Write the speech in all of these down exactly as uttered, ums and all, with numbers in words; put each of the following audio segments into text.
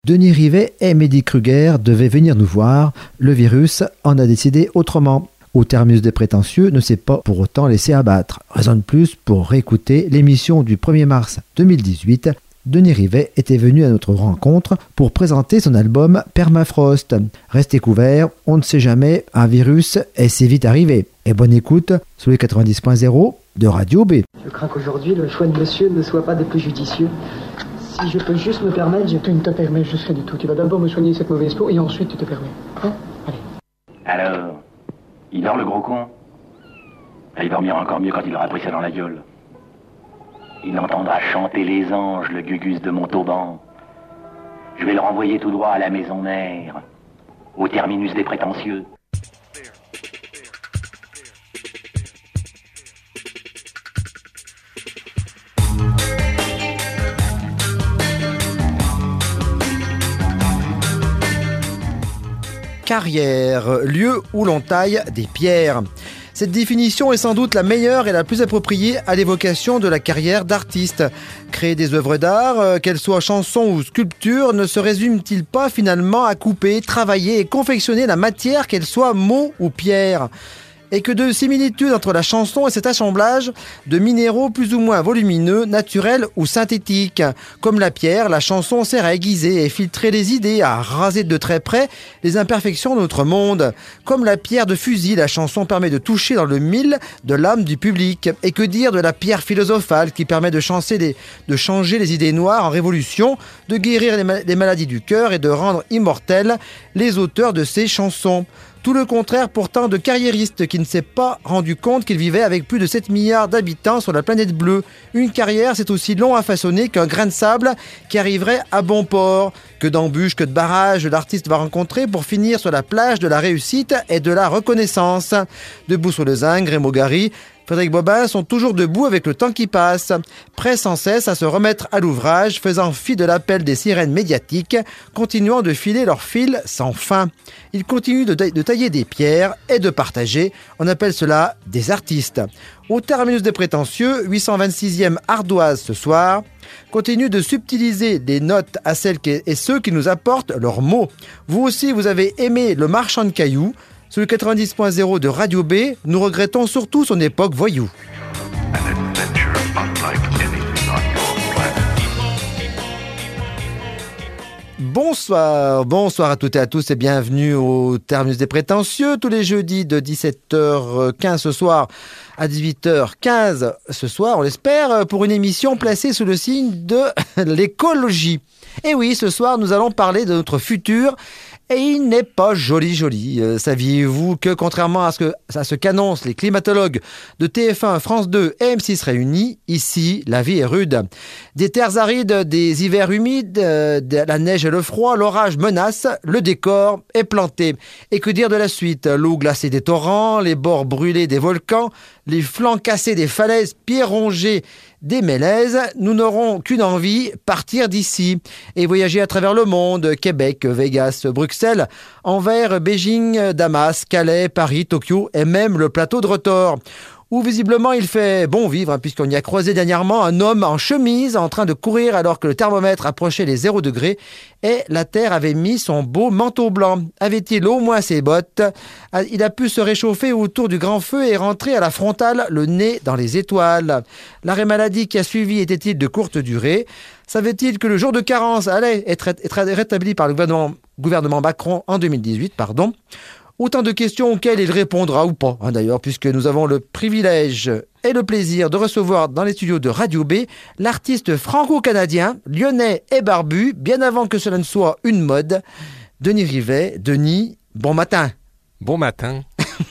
Denis Rivet et Mehdi Kruger devaient venir nous voir. Le virus en a décidé autrement. Au terminus des prétentieux ne s'est pas pour autant laissé abattre. Raison de plus pour réécouter l'émission du premier mars deux mille dix-huit. Denis Rivet était venu à notre rencontre pour présenter son album Permafrost. Restez couverts, on ne sait jamais, un virus est si vite arrivé. Et bonne écoute sur les quatre-vingt-dix point zéro de Radio B. Je crains qu'aujourd'hui le choix de monsieur ne soit pas des plus judicieux. Si je peux juste me permettre, je... Tu ne te permets juste rien du tout. Tu vas d'abord me soigner cette mauvaise peau et ensuite tu te permets. Hein? Allez. Alors, il dort le gros con? Il dormira encore mieux quand il aura pris ça dans la gueule. Il entendra chanter les anges, le gugus de Montauban. Je vais le renvoyer tout droit à la maison mère, au terminus des prétentieux. Carrière, lieu où l'on taille des pierres. Cette définition est sans doute la meilleure et la plus appropriée à l'évocation de la carrière d'artiste. Créer des œuvres d'art, euh, qu'elles soient chansons ou sculptures, ne se résume-t-il pas finalement à couper, travailler et confectionner la matière, qu'elle soit mots ou pierre ? Et que de similitudes entre la chanson et cet assemblage de minéraux plus ou moins volumineux, naturels ou synthétiques. Comme la pierre, la chanson sert à aiguiser et filtrer les idées, à raser de très près les imperfections de notre monde. Comme la pierre de fusil, la chanson permet de toucher dans le mille de l'âme du public. Et que dire de la pierre philosophale qui permet de changer les, de changer les idées noires en révolution, de guérir les, ma- les maladies du cœur et de rendre immortels les auteurs de ces chansons. Tout le contraire pourtant de carriériste qui ne s'est pas rendu compte qu'il vivait avec plus de sept milliards d'habitants sur la planète bleue. Une carrière, c'est aussi long à façonner qu'un grain de sable qui arriverait à bon port. Que d'embûches, que de barrages l'artiste va rencontrer pour finir sur la plage de la réussite et de la reconnaissance. Debout sur le zinc, Raymond Gary, Frédéric Bobin sont toujours debout avec le temps qui passe, prêts sans cesse à se remettre à l'ouvrage, faisant fi de l'appel des sirènes médiatiques, continuant de filer leur fil sans fin. Ils continuent de, de tailler des pierres et de partager. On appelle cela des artistes. Au terminus des prétentieux, huit cent vingt-sixième ardoise ce soir, continue de subtiliser des notes à celles qui, et ceux qui nous apportent leurs mots. Vous aussi, vous avez aimé Le Marchand de Cailloux. Sur le quatre-vingt-dix point zéro de Radio B, nous regrettons surtout son époque voyou. Bonsoir, bonsoir à toutes et à tous et bienvenue au Terminus des Prétentieux, tous les jeudis de dix-sept heures quinze ce soir à dix-huit heures quinze ce soir, on l'espère, pour une émission placée sous le signe de l'écologie. Et oui, ce soir, nous allons parler de notre futur. Et il n'est pas joli joli. Euh, saviez-vous que contrairement à ce que à ce qu'annoncent les climatologues de T F un, France deux et M six réunis, ici la vie est rude. Des terres arides, des hivers humides, euh, de la neige et le froid, l'orage menace, le décor est planté. Et que dire de la suite? L'eau glacée des torrents, les bords brûlés des volcans, les flancs cassés des falaises, pieds rongés des mélèzes, nous n'aurons qu'une envie, partir d'ici et voyager à travers le monde, Québec, Vegas, Bruxelles, Anvers, Beijing, Damas, Calais, Paris, Tokyo et même le plateau de Rotor, où visiblement il fait bon vivre, hein, puisqu'on y a croisé dernièrement un homme en chemise en train de courir alors que le thermomètre approchait les zéro degrés et la Terre avait mis son beau manteau blanc. Avait-il au moins ses bottes? Il a pu se réchauffer autour du grand feu et rentrer à la frontale, le nez dans les étoiles. L'arrêt maladie qui a suivi était-il de courte durée? Savait-il que le jour de carence allait être, être rétabli par le gouvernement, gouvernement Macron en deux mille dix-huit, pardon? Autant de questions auxquelles il répondra ou pas, hein, d'ailleurs, puisque nous avons le privilège et le plaisir de recevoir dans les studios de Radio B l'artiste franco-canadien, lyonnais et barbu, bien avant que cela ne soit une mode, Denis Rivet. Denis, bon matin. Bon matin.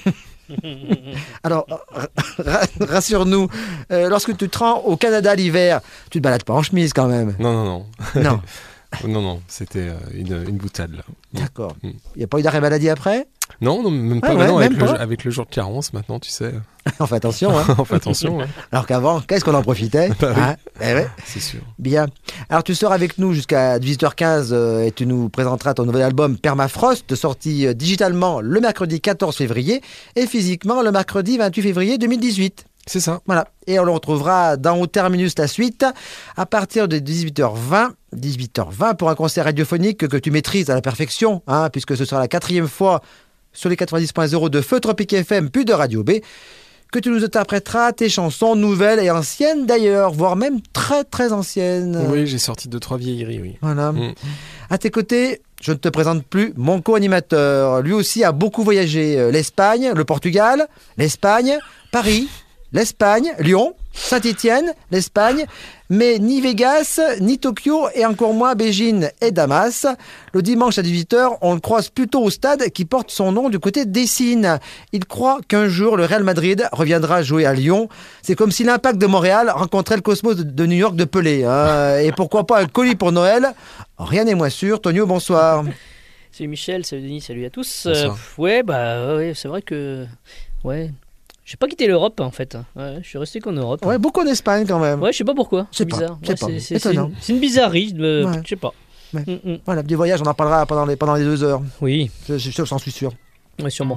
Alors, rassure-nous, euh, lorsque tu te rends au Canada l'hiver, tu te balades pas en chemise quand même? Non, non, non. Non. Non, non, c'était une, une boutade là. D'accord. Il n'y a pas eu d'arrêt maladie après? Non, non, même pas. Ah ouais, maintenant, même avec, pas. Le, avec le jour de carence, maintenant, tu sais. On fait attention, hein. On fait attention, ouais. Alors qu'avant, qu'est-ce qu'on en profitait? Bah oui. Hein, eh ouais. C'est sûr. Bien. Alors, tu seras avec nous jusqu'à dix-huit heures quinze euh, et tu nous présenteras ton nouvel album Permafrost, sorti euh, digitalement le mercredi quatorze février et physiquement le mercredi vingt-huit février deux mille dix-huit. C'est ça. Voilà. Et on le retrouvera dans Au Terminus la suite à partir de dix-huit heures vingt. dix-huit heures vingt pour un concert radiophonique que tu maîtrises à la perfection, hein, puisque ce sera la quatrième fois sur les quatre-vingt-dix point zéro de Feu Tropique F M puis de Radio B que tu nous interpréteras tes chansons nouvelles et anciennes d'ailleurs, voire même très très anciennes. Oui, j'ai sorti deux, trois vieilleries, oui. Voilà. Mm. À tes côtés, je ne te présente plus mon co-animateur. Lui aussi a beaucoup voyagé. L'Espagne, le Portugal, l'Espagne, Paris, l'Espagne, Lyon, Saint-Étienne, l'Espagne, mais ni Vegas, ni Tokyo et encore moins Beijing et Damas. Le dimanche à dix-huit heures, on le croise plutôt au stade qui porte son nom du côté d'Essine. Il croit qu'un jour, le Real Madrid reviendra jouer à Lyon. C'est comme si l'Impact de Montréal rencontrait le Cosmos de New York de Pelé. Hein. Et pourquoi pas un colis pour Noël? Rien n'est moins sûr. Tonio, bonsoir. Salut Michel, salut Denis, salut à tous. Bonsoir. Euh, ouais, bah ouais, c'est vrai que... Ouais... J'ai pas quitté l'Europe en fait. Ouais, je suis resté qu'en Europe. Ouais, beaucoup en Espagne quand même. Ouais, je sais pas pourquoi. Je sais C'est pas, bizarre. je sais Ouais, pas. c'est, c'est, Étonnant. c'est, une, c'est une bizarrerie. Euh, Ouais. Je sais pas. Ouais. Mm, mm. Voilà, des voyages, on en parlera pendant les, pendant les deux heures. Oui, Je, je, je, j'en suis sûr. ouais, sûrement.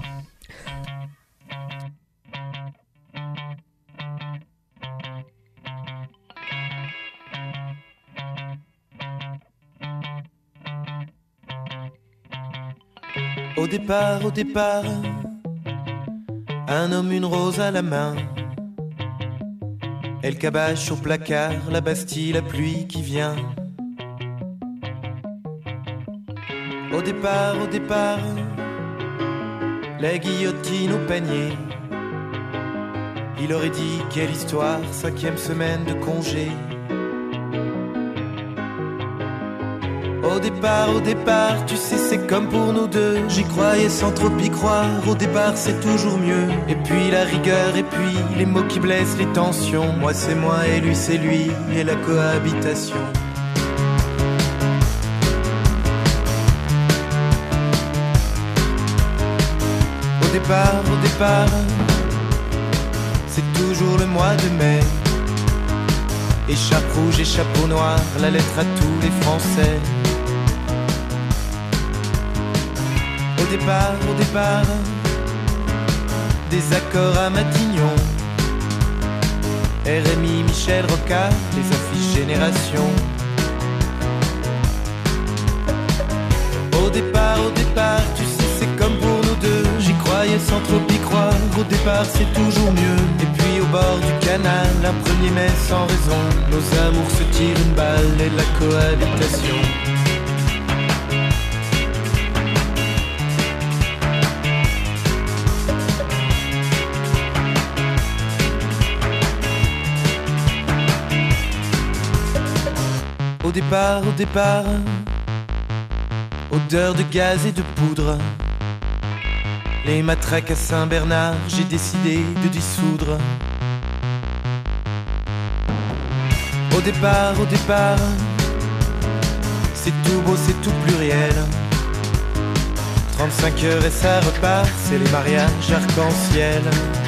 Au départ, au départ, un homme, une rose à la main. Elle cabache au placard, la Bastille, la pluie qui vient. Au départ, au départ, la guillotine au panier. Il aurait dit quelle histoire, cinquième semaine de congé. Au départ, au départ, tu sais c'est comme pour nous deux. J'y croyais sans trop y croire, au départ c'est toujours mieux. Et puis la rigueur, et puis les mots qui blessent, les tensions. Moi c'est moi et lui c'est lui, et la cohabitation. Au départ, au départ, c'est toujours le mois de mai. Écharpe rouge et chapeau noir, la lettre à tous les Français. Au départ, au départ, des accords à Matignon. R M I, Michel Rocard, les affiches Génération. Au départ, au départ, tu sais c'est comme pour nous deux. J'y croyais sans trop y croire, au départ c'est toujours mieux. Et puis au bord du canal, un premier mai sans raison. Nos amours se tirent une balle et la cohabitation. Au départ, au départ, odeur de gaz et de poudre. Les matraques à Saint-Bernard, j'ai décidé de dissoudre. Au départ, au départ, c'est tout beau, c'est tout pluriel. trente-cinq heures et ça repart, c'est les mariages arc-en-ciel.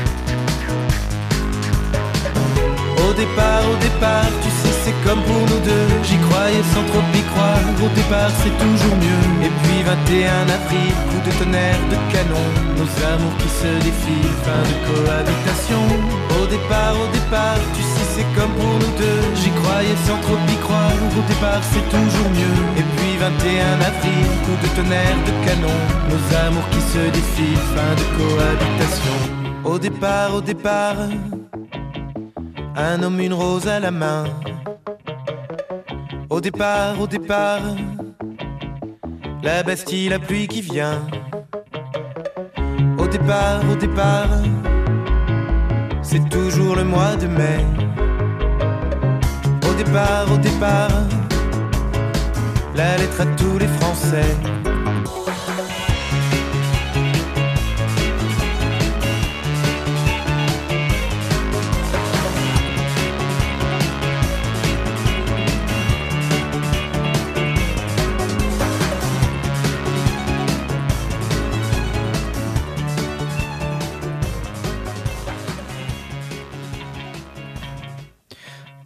Au départ, au départ, tu sais c'est comme pour nous deux. J'y croyais sans trop y croire, au départ c'est toujours mieux. Et puis vingt et un avril, coup de tonnerre, de canon. Nos amours qui se défilent, fin de cohabitation. Au départ, au départ, tu sais c'est comme pour nous deux. J'y croyais sans trop y croire, au départ c'est toujours mieux. Et puis vingt et un avril, coup de tonnerre, de canon. Nos amours qui se défilent, fin de cohabitation. Au départ, au départ, un homme, une rose à la main. Au départ, au départ, la Bastille, la pluie qui vient. Au départ, au départ, c'est toujours le mois de mai. Au départ, au départ, la lettre à tous les Français.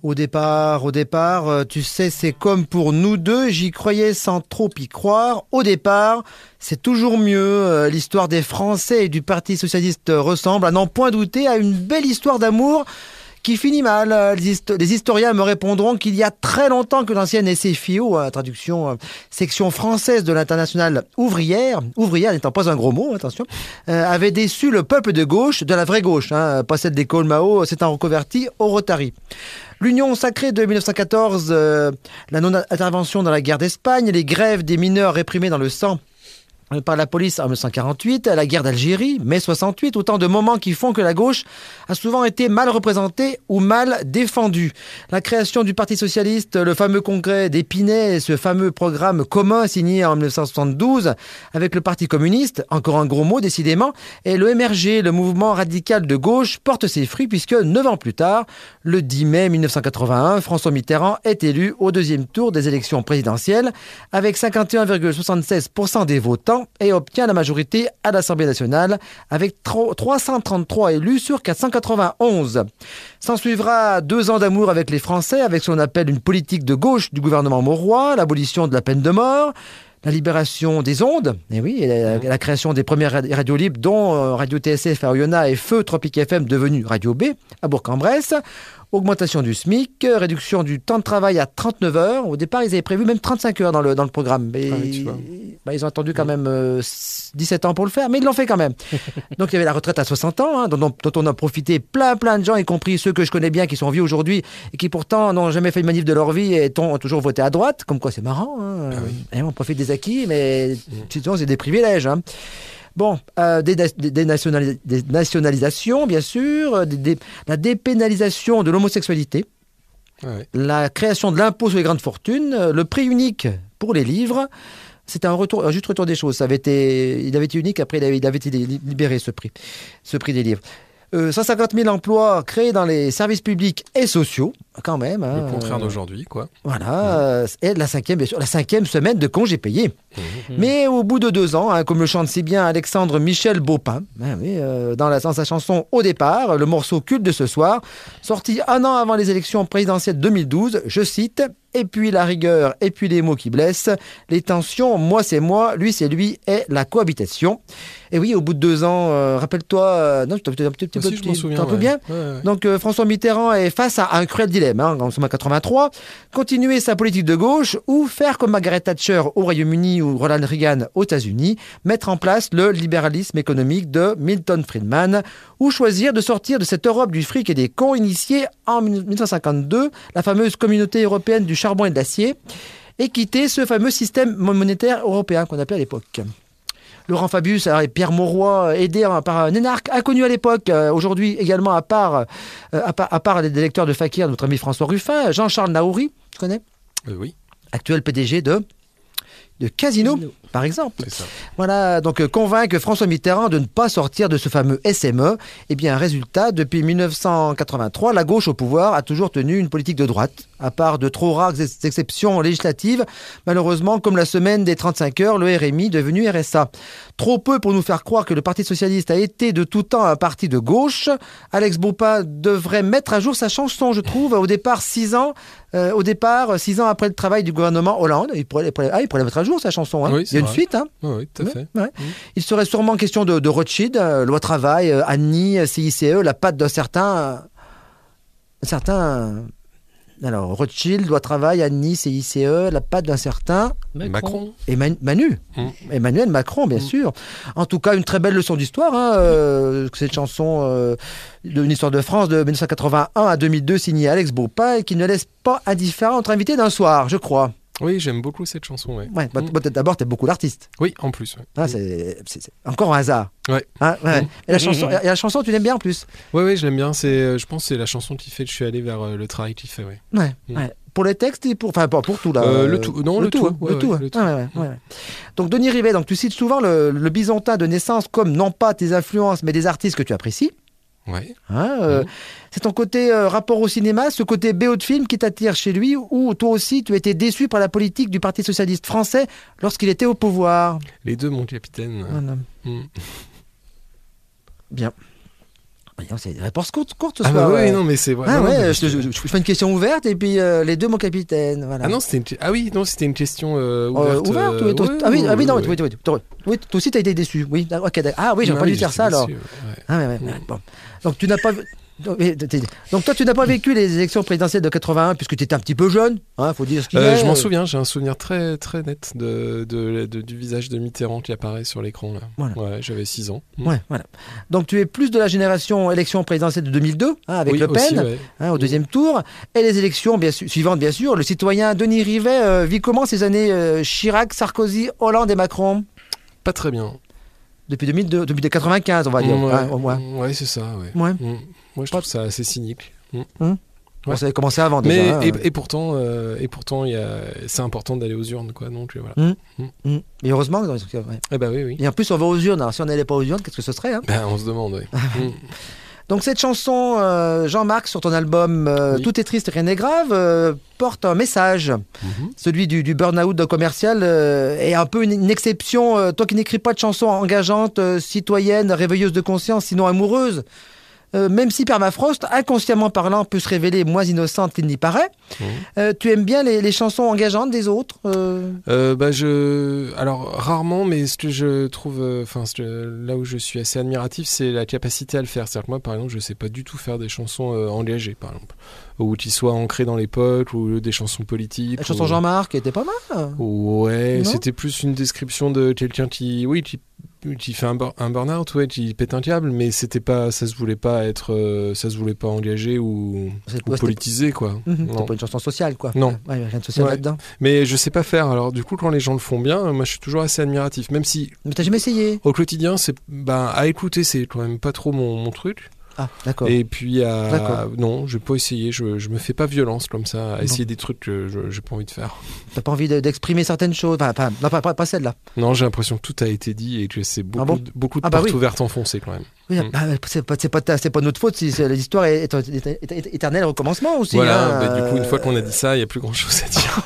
Au départ, au départ, euh, tu sais, c'est comme pour nous deux, j'y croyais sans trop y croire. Au départ, c'est toujours mieux. Euh, l'histoire des Français et du Parti Socialiste ressemble, à n'en point douter, à une belle histoire d'amour qui finit mal. Les, histo- les historiens me répondront qu'il y a très longtemps que l'ancienne S F I O, euh, traduction euh, section française de l'internationale ouvrière, ouvrière n'étant pas un gros mot, attention, euh, avait déçu le peuple de gauche, de la vraie gauche, hein, pas celle d'école Mao, s'étant reconverti au Rotary. L'Union sacrée de dix-neuf cent quatorze, euh, la non-intervention dans la guerre d'Espagne, les grèves des mineurs réprimés dans le sang par la police en dix-neuf cent quarante-huit, la guerre d'Algérie, mai soixante-huit, autant de moments qui font que la gauche a souvent été mal représentée ou mal défendue. La création du Parti Socialiste, le fameux congrès d'Épinay, ce fameux programme commun signé en dix-neuf cent soixante-douze avec le Parti communiste, encore un gros mot décidément, et le M R G, le mouvement radical de gauche, porte ses fruits puisque neuf ans plus tard, le dix mai dix-neuf cent quatre-vingt-un, François Mitterrand est élu au deuxième tour des élections présidentielles avec cinquante et un virgule soixante-seize pour cent des votants et obtient la majorité à l'Assemblée nationale avec trois cent trente-trois élus sur quatre cent quatre-vingt-onze. S'en suivra deux ans d'amour avec les Français, avec ce qu'on appelle une politique de gauche du gouvernement Mauroy, l'abolition de la peine de mort, la libération des ondes, et oui, et la, la création des premières radios libres, dont euh, Radio T S F à Oyonnax et Feu Tropique F M devenu Radio B à Bourg-en-Bresse. Augmentation du SMIC, réduction du temps de travail à trente-neuf heures. Au départ, ils avaient prévu même trente-cinq heures dans le, dans le programme. Mais, ah oui, tu vois. Bah, ils ont attendu quand même euh, dix-sept ans pour le faire, mais ils l'ont fait quand même. Donc il y avait la retraite à soixante ans, hein, dont, dont on a profité plein plein de gens, y compris ceux que je connais bien, qui sont en vie aujourd'hui, et qui pourtant n'ont jamais fait une manif de leur vie et ont toujours voté à droite. Comme quoi c'est marrant. Hein. Ah oui. Et on profite des acquis, mais mmh. c'est des privilèges. Hein. Bon, euh, des, des, des, nationalis- des nationalisations, bien sûr, des, des, la dépénalisation de l'homosexualité, ah ouais. La création de l'impôt sur les grandes fortunes, le prix unique pour les livres. C'était un, retour, un juste retour des choses. Ça avait été, il avait été unique, après il avait, il avait été libéré, ce prix, ce prix des livres. Euh, cent cinquante mille emplois créés dans les services publics et sociaux, quand même. Hein, le contraire euh, d'aujourd'hui, quoi. Voilà. Mmh. Et la cinquième, bien sûr, la cinquième semaine de congés payés. Mmh. Mais au bout de deux ans, hein, comme le chante si bien Alexandre Michel Baupin, hein, oui, euh, dans, la, dans sa chanson Au départ, le morceau culte de ce soir, sorti un an avant les élections présidentielles deux mille douze, je cite... Et puis la rigueur, et puis les mots qui blessent, les tensions, moi c'est moi, lui c'est lui, et la cohabitation. Et oui, au bout de deux ans, euh, rappelle-toi, euh, non, tu un petit peu, si, je m'en souviens, un peu ouais. bien. Ouais, ouais. Donc euh, François Mitterrand est face à un cruel dilemme, hein, en quatre-vingt-trois, continuer sa politique de gauche ou faire comme Margaret Thatcher au Royaume-Uni ou Ronald Reagan aux États-Unis, mettre en place le libéralisme économique de Milton Friedman, ou choisir de sortir de cette Europe du fric et des cons initiée en dix-neuf cent cinquante-deux, la fameuse communauté européenne du charbon et de l'acier, et quitter ce fameux système monétaire européen qu'on appelait à l'époque. Laurent Fabius et Pierre Mauroy, aidés par un énarque inconnu à l'époque, euh, aujourd'hui également à part, euh, à part, à part les lecteurs de Fakir, notre ami François Ruffin, Jean-Charles Naouri, tu connais ? euh, Oui. Actuel P D G de... de Casino, Casino, par exemple. C'est ça. Voilà, donc euh, convaincre François Mitterrand de ne pas sortir de ce fameux S M E. Eh bien, résultat, depuis dix-neuf cent quatre-vingt-trois, la gauche au pouvoir a toujours tenu une politique de droite, à part de trop rares ex- exceptions législatives. Malheureusement, comme la semaine des trente-cinq heures, le R M I devenu R S A. Trop peu pour nous faire croire que le Parti Socialiste a été de tout temps un parti de gauche. Alex Baupin devrait mettre à jour sa chanson, je trouve, au départ six ans. Euh, au départ, six ans après le travail du gouvernement Hollande, il pourrait, il pourrait, ah, il pourrait mettre à jour sa chanson. Hein. Oui, il y a une vrai. suite. Hein. Oh, oui, tout à fait. Ouais. Mmh. Il serait sûrement question de, de Rothschild, euh, loi travail, euh, Annie, C I C E, la patte d'un certain... Euh, certain... Alors, Rothschild, loi travail, Annie, C I C E, la patte d'un certain... Macron. Macron. Et Man- Manu. Mmh. Emmanuel Macron, bien mmh. sûr. En tout cas, une très belle leçon d'histoire. Hein, euh, cette chanson euh, d'une histoire de France de dix-neuf cent quatre-vingt-un à deux mille deux, signée Alex Baupin, et qui ne laisse pas indifférent notre invité d'un soir, je crois. Oui, j'aime beaucoup cette chanson. Ouais. Ouais, bah, mmh. D'abord, tu es beaucoup l'artiste. Oui, en plus. Ouais. Ah, c'est, c'est, c'est encore un hasard. Ouais. Hein, ouais. Mmh. Et, la chanson, et la chanson, tu l'aimes bien en plus. Oui, oui, je l'aime bien. C'est, je pense que c'est la chanson qui fait que je suis allé vers euh, le travail qu'il fait. Ouais. Ouais, mmh. ouais. Pour les textes et pour, enfin, pour, pour tout là. Euh, le tout, non, le, le tout, tout, ouais, le ouais, tout. Ouais, le tout. Ouais, ouais, ouais, ouais. Donc Denis Rivet, donc tu cites souvent le, le Byzantin de naissance comme non pas tes influences, mais des artistes que tu apprécies. Ouais. Hein, euh, mmh. C'est ton côté euh, rapport au cinéma, ce côté B O de film qui t'attire chez lui, ou toi aussi tu étais déçu par la politique du Parti Socialiste français lorsqu'il était au pouvoir. Les deux, mon capitaine. Voilà. Mmh. Bien. C'est des réponses courtes, courtes ce Ah soir. bah oui, ouais. non, mais c'est vrai. Ah non, non, ouais, mais je, je- je- je fais une question ouverte et puis euh, les deux, mon capitaine. Voilà. Ah non, c'était une... ah oui, non, c'était une question euh, Euh, ouverte. ouverte, euh, oui, toi- ouais, ah oui, ouais, ah oui, non, ouais, oui, oui, oui, toi, oui, toi aussi t'as été déçu. Oui, d'accord, ok, d'accord. Ah oui, j'aurais Non, pas dû oui, dire j'étais ça alors. déçu, ouais. Ah ouais, ouais, ouais, bon. Donc tu n'as pas. Donc toi, tu n'as pas vécu les élections présidentielles de quatre-vingt-un puisque tu étais un petit peu jeune, hein, faut dire ce qu'il y Euh, a. je m'en souviens, j'ai un souvenir très très net de, de, de- du visage de Mitterrand qui apparaît sur l'écran là. Voilà. Ouais, j'avais six ans. Mm. Ouais, voilà. Donc tu es plus de la génération élection présidentielle de deux mille deux, hein, avec Oui, Le Pen, aussi, ouais. hein, au deuxième tour, et les élections bien sûr, suivantes, bien sûr. Le citoyen Denis Rivet euh, vit comment ces années euh, Chirac, Sarkozy, Hollande et Macron Pas très bien. depuis deux mille deux, depuis quatre-vingt-quinze, on va dire, Mm, ouais, hein, au moins. ouais, c'est ça. Ouais. Ouais. Mm. Moi, je trouve ça assez cynique. Mm. On Ouais. savait commencer avant déjà. Mais hein. et, et pourtant, euh, et pourtant, il y a, c'est important d'aller aux urnes, quoi. Donc voilà. Mm. Et heureusement, ouais. Eh ben oui, oui. Et en plus on va aux urnes. Alors si on n'allait pas aux urnes, qu'est-ce que ce serait, hein? Ben, on se demande. Ouais. Mm. Donc cette chanson, euh, Jean-Marc, sur ton album euh, Oui. Tout est triste, rien n'est grave, euh, porte un message. Mhm. Celui du, du burn-out commercial euh, est un peu une, une exception. Euh, toi qui n'écris pas de chansons engageantes, euh, citoyennes, réveilleuses de conscience, sinon amoureuses, euh, même si Permafrost, inconsciemment parlant, peut se révéler moins innocente qu'il n'y paraît, Mhm. euh, tu aimes bien les, les chansons engageantes des autres euh Euh, bah je, alors rarement, mais ce que je trouve, enfin là où je suis assez admiratif, c'est la capacité à le faire. C'est-à-dire que moi, par exemple, je sais pas du tout faire des chansons euh, engagées, par exemple, ou qui soient ancrées dans l'époque, ou des chansons politiques. La chanson ou... Jean-Marc était pas mal. Ouais, Non c'était plus une description de quelqu'un qui, oui, qui, qui fait un, bur- un burn-out, ouais, qui pète un câble, mais c'était pas, ça se voulait pas être, euh, ça se voulait pas engagé ou, C'est- ou ouais, c'était- politisé, quoi. Mhm, C'était Non. pas une chanson sociale, quoi. Non. Ouais, rien de social Ouais. là-dedans. Mais je sais pas faire. Alors du coup, quand les gens le font bien, moi, je suis toujours assez admiratif, même si Mais t'as jamais essayé? au quotidien, c'est, ben, à écouter, c'est quand même pas trop mon, mon truc. Ah, d'accord. Et puis, à... D'accord. non, je vais pas essayer. Je, je me fais pas violence comme ça à Bon. essayer des trucs que je, j'ai pas envie de faire. T'as pas envie de- d'exprimer certaines choses? Enfin, pas, non, pas, pas, pas celle-là. Non, j'ai l'impression que tout a été dit et que c'est beaucoup, Ah bon de, beaucoup de Ah bah portes oui. ouvertes enfoncées quand même. Oui, Mm. ah, c'est pas, c'est pas, ta- c'est pas notre faute si c'est- l'histoire est, est, est- est- est- éternel recommencement aussi. Voilà. hein, Bah, du coup, une euh, fois qu'on a dit ça, il y a plus grand chose à dire.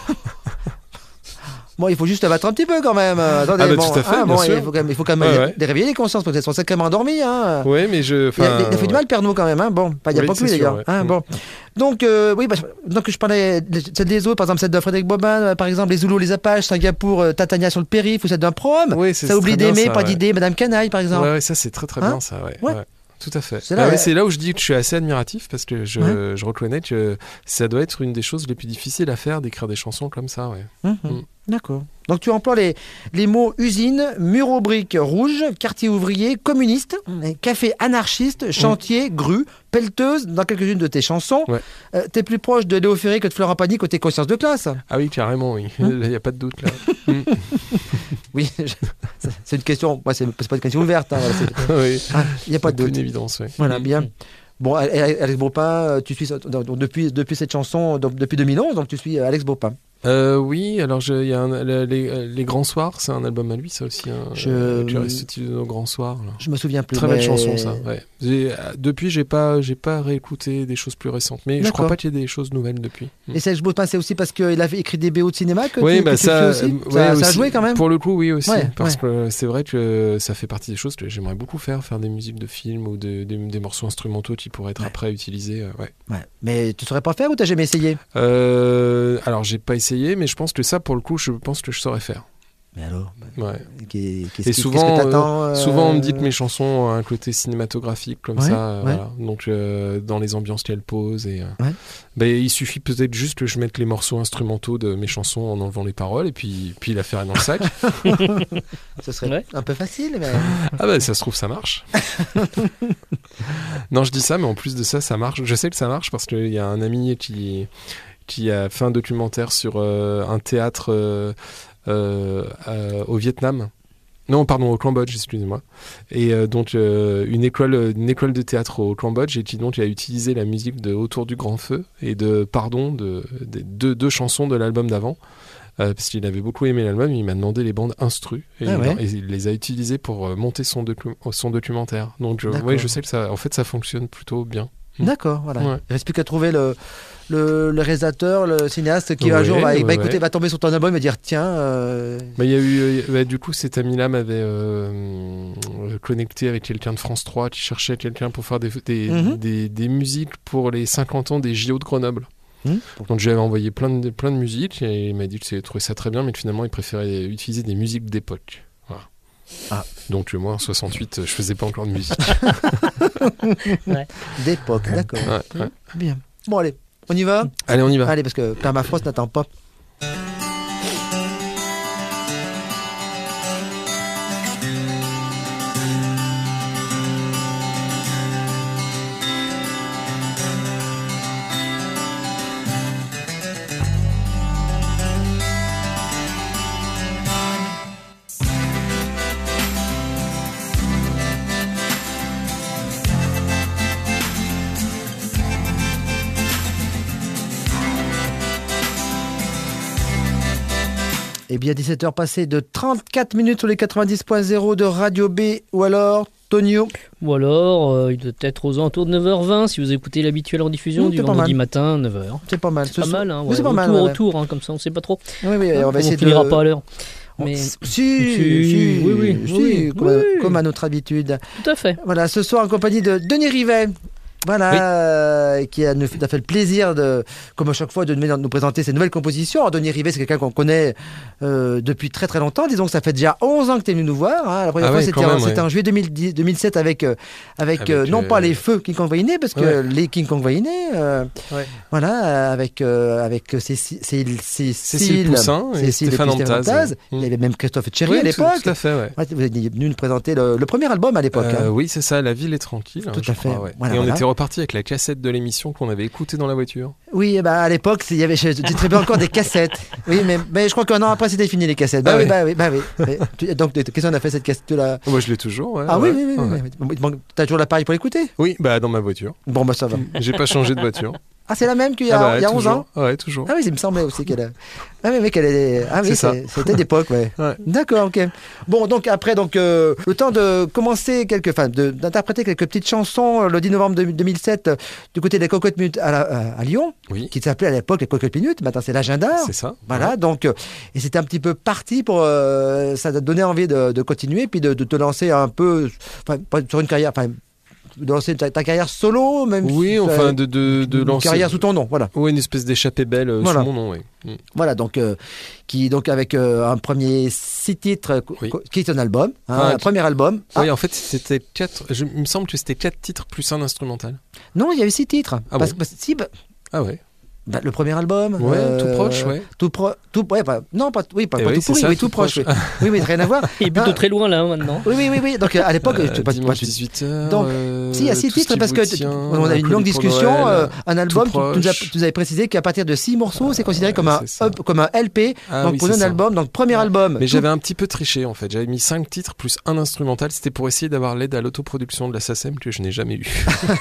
Bon, il faut juste abattre un petit peu quand même. euh, Attendez, Ah bah, bon, tout à fait, hein, bien bon, sûr. il faut quand même, il faut quand même Ouais, les, ouais. les réveiller les consciences parce qu'elles sont sacrément endormies. Hein. Ouais, mais je. Il, a, enfin, il a fait du ouais. mal, Pernod, quand même. Hein. Bon, pas- il n'y a Oui, pas que lui c'est sûr, d'ailleurs. ouais. Hein, Mm. bon. Donc, euh, oui, bah, donc je parlais de celle des autres, par exemple celle de Frédéric Boban, euh, par exemple les Zoulous, les Apaches, Singapour, euh, Tatania sur le périph', ou celle d'un prom. Oui, c'est Ça oublie très bien, d'aimer, ça, pas ouais. d'idée, Madame Canaille, par exemple. Ouais, ouais, ça c'est très très Hein bien ça, ouais. Ouais. ouais. Tout à fait. C'est là, Ah ouais, ouais. c'est là où je dis que je suis assez admiratif parce que je, Ouais. je reconnais que ça doit être une des choses les plus difficiles à faire, d'écrire des chansons comme ça, ouais. Mhm. Mm. D'accord. Donc tu emploies les, les mots usine, mur aux briques rouge, quartier ouvrier, communiste, café anarchiste, chantier, grue, pelleteuse dans quelques-unes de tes chansons. Ouais. Euh, t'es plus proche de Léo Ferré que de Florent Pagny côté conscience de classe. Ah oui, carrément, oui. Hein Il n'y a pas de doute là. Mm. Oui, je- c'est une question, moi c'est c'est pas une question ouverte. hein, voilà, c'est- Oui. ah, il n'y a pas de C'est doute. une évidence, ouais. Voilà, Mm. bien. Bon, Alex Bopin, euh, tu suis donc, donc, depuis, depuis cette chanson, donc, depuis deux mille onze, donc tu suis euh, Alex Bopin. Euh, oui, alors je- il y a un- le- les, les Grands Soirs, c'est un album à lui, ça aussi. Hein. Je- Euh, Tu restes de nos Grands Soirs. Là. Je me souviens plus. Très mais- belle chanson, ça. Ouais. J'ai- euh, Depuis, j'ai pas, j'ai pas réécouté des choses plus récentes, mais je D'accord. crois pas qu'il y ait des choses nouvelles depuis. Et Alex Bopin, c'est aussi parce qu'il avait écrit des B O de cinéma que Oui, tu, bah que tu ça, suis aussi euh, ça, ouais, ça a aussi. joué quand même. Pour le coup, oui aussi, Ouais, parce ouais. que c'est vrai que ça fait partie des choses que j'aimerais beaucoup faire, faire des musiques de films ou de- des- des morceaux instrumentaux qui pourraient être Ouais. après utilisés. euh, ouais. Ouais. Mais tu saurais pas faire ou t'as jamais essayé? Euh, alors, j'ai pas essayé, mais je pense que ça, pour le coup, je pense que je saurais faire. Mais alors, Ouais. qu'est- qu'est-ce Et qui- souvent, qu'est-ce que t'attends, euh, Souvent, on me dit que mes chansons ont un côté cinématographique comme Ouais, ça, euh, ouais. voilà. Donc euh, dans les ambiances qu'elles posent. Et, euh, Ouais. ben, il suffit peut-être juste que je mette les morceaux instrumentaux de mes chansons en enlevant les paroles et puis, puis l'affaire est dans le sac. Ce serait Ouais. un peu facile, mais. Ah bah ça se trouve, ça marche. Non, je dis ça, mais en plus de ça, ça marche. Je sais que ça marche parce qu'il y a un ami qui, qui a fait un documentaire sur euh, un théâtre euh, euh, euh, au Vietnam. Non, pardon, au Cambodge, excusez-moi. Et euh, donc, euh, une, école, une école de théâtre au Cambodge, et qui donc a utilisé la musique de Autour du Grand Feu et de Pardon, de, de, de deux chansons de l'album d'avant. Euh, parce qu'il avait beaucoup aimé l'album, il m'a demandé les bandes instru et, Ah ouais. il, et il les a utilisées pour euh, monter son, docu- son documentaire. Donc, je, D'accord. ouais, je sais que ça, en fait, ça fonctionne plutôt bien. D'accord, voilà. Ouais. Il reste plus qu'à trouver le, le, le réalisateur, le cinéaste qui Ouais, un jour va, ouais, va écouter, ouais. va tomber sur ton album et dire tiens. Euh... Bah, il y a eu, euh, bah, du coup, cet ami-là m'avait euh, euh, connecté avec quelqu'un de France trois qui cherchait quelqu'un pour faire des, des, Mhm. des, des musiques pour les cinquante ans des J O de Grenoble. Mhm. Donc je lui avais envoyé plein de, plein de musiques et il m'a dit qu'il trouvait ça très bien, mais que finalement il préférait utiliser des musiques d'époque. Voilà. Ah. Donc euh, moi en soixante-huit, euh, je faisais pas encore de musique. D'époque, d'accord. Ouais, ouais. Bien. Bon, allez, on y va Allez, on y va. Allez, parce que Permafrost n'attend pas. Eh bien, dix-sept heures passées de trente-quatre minutes sur les quatre-vingt-dix point zéro de Radio B, ou alors, Tonio. Ou alors, euh, il doit être aux alentours de neuf heures vingt si vous écoutez l'habituelle rediffusion Mmh, du c'est pas vendredi mal. matin, neuf heures. C'est pas mal. C'est pas mal, hein, Oui, ouais. c'est pas Autour, mal. ouais, ouais. autour, hein, comme ça, on sait pas trop. Oui, oui, Hein, on va essayer on finira de... pas à l'heure. Mais Si, Si, si, oui, oui, si, oui, comme, oui. À, comme à notre habitude. tout à fait. Voilà, ce soir en compagnie de Denis Rivet. Voilà, Oui. euh, qui a, nous a fait le plaisir, de, comme à chaque fois, de nous, nous présenter ses nouvelles compositions. Alors, Denis Rivet, c'est quelqu'un qu'on connaît euh, depuis très très longtemps. Disons que ça fait déjà onze ans que tu es venu nous voir. Hein. La première Ah fois, ouais, c'était quand en, même, c'était ouais. en juillet deux mille dix, deux mille sept avec, euh, avec, Avec, euh, non euh, pas les feux King Kong Vainé, parce que Ouais. les King Kong Vainé, euh, Ouais. voilà, euh, avec, euh, avec Cécile, Cécile, Cécile Poussin et Cécile Stéphane puis Antaz, Antaz. ouais. Il y avait même Christophe Thierry Oui, à tout, l'époque. tout à fait, ouais. Ouais, vous êtes venu nous présenter le, le premier album à l'époque. Euh, hein. oui, c'est ça, La ville est tranquille. hein, Tout je à fait. crois, ouais. Voilà, et on voilà. était reparti avec la cassette de l'émission qu'on avait écoutée dans la voiture. Oui, bah, à l'époque, il y avait, je distribuais encore des cassettes. Oui, mais, mais je crois qu'un an après, c'était fini les cassettes. Bah Ah oui, ouais. bah oui, bah oui. Mais tu- donc, qu'est-ce qu'on a fait cette cassette-là? Moi, je l'ai toujours. Ouais, Ah ouais. oui, oui, oui. Ouais. oui. Bon, t'as toujours l'appareil pour l'écouter? Oui, bah dans ma voiture. Bon, bah ça va. J'ai pas changé de voiture. Ah, c'est la même qu'il y a, Ah bah, il y a onze toujours. ans? Ouais, toujours. Ah oui, il me semblait aussi qu'elle a... Ah oui, mais qu'elle est... Ah oui, C'est ça. c'est- c'était d'époque, ouais. Ouais. D'accord, ok. Bon, donc après, donc, euh, le temps de commencer quelques... Enfin, de- d'interpréter quelques petites chansons euh, le dix novembre deux mille sept euh, du côté des Cocottes Minutes à, la- à- à Lyon, Oui, qui s'appelait à l'époque les Cocottes Minutes. Maintenant, c'est l'agenda. c'est ça. Voilà, donc, euh, et c'était un petit peu parti pour, euh, ça t'a donné envie de, de continuer, puis de, de te lancer un peu, enfin, pas sur une carrière, enfin, de lancer ta, ta carrière solo, même Oui, si, enfin, euh, de, de, de une lancer. carrière sous ton nom, voilà. Oui, une espèce d'échappée belle euh, Voilà. sous mon nom, oui. Mm. Voilà, donc, euh, qui, donc avec euh, un premier six titres, co- Oui. co- qui est un album, hein, Ah, un qui- premier album. Ah, Oui, en fait, c'était quatre. Je, il me semble que c'était quatre titres plus un instrumental. non, il y avait six titres. Ah parce, bon parce- si, bah, Ah ouais. bah, le premier album. Ouais, euh, tout proche, ouais. Tout pro, tout, ouais, pas, non, pas, oui, pas, Eh pas oui, tout c'est pourri, ça, oui, tout tout proche. proche. Oui, oui, oui, rien à voir. Il est plutôt Non. très loin là hein, maintenant. Oui, oui, oui, oui. Donc euh, à l'époque, Euh, je sais pas, dimanche moi, je- dix-huit heures. donc, euh, si, il y a six Tout ce titres qui parce vous que tient, on a eu une Un longue colis pour discussion. Noël, euh, un album, Tout tu, tu nous as, proche. tu nous avais précisé qu'à partir de six morceaux, c'est considéré comme un, c'est ça. up- comme un L P. Ah donc oui, pour c'est nous, un ça. album, donc premier album. Mais tout- j'avais un petit peu triché en fait. J'avais mis cinq titres plus un instrumental. C'était pour essayer d'avoir l'aide à l'autoproduction de la SACEM que je n'ai jamais eu.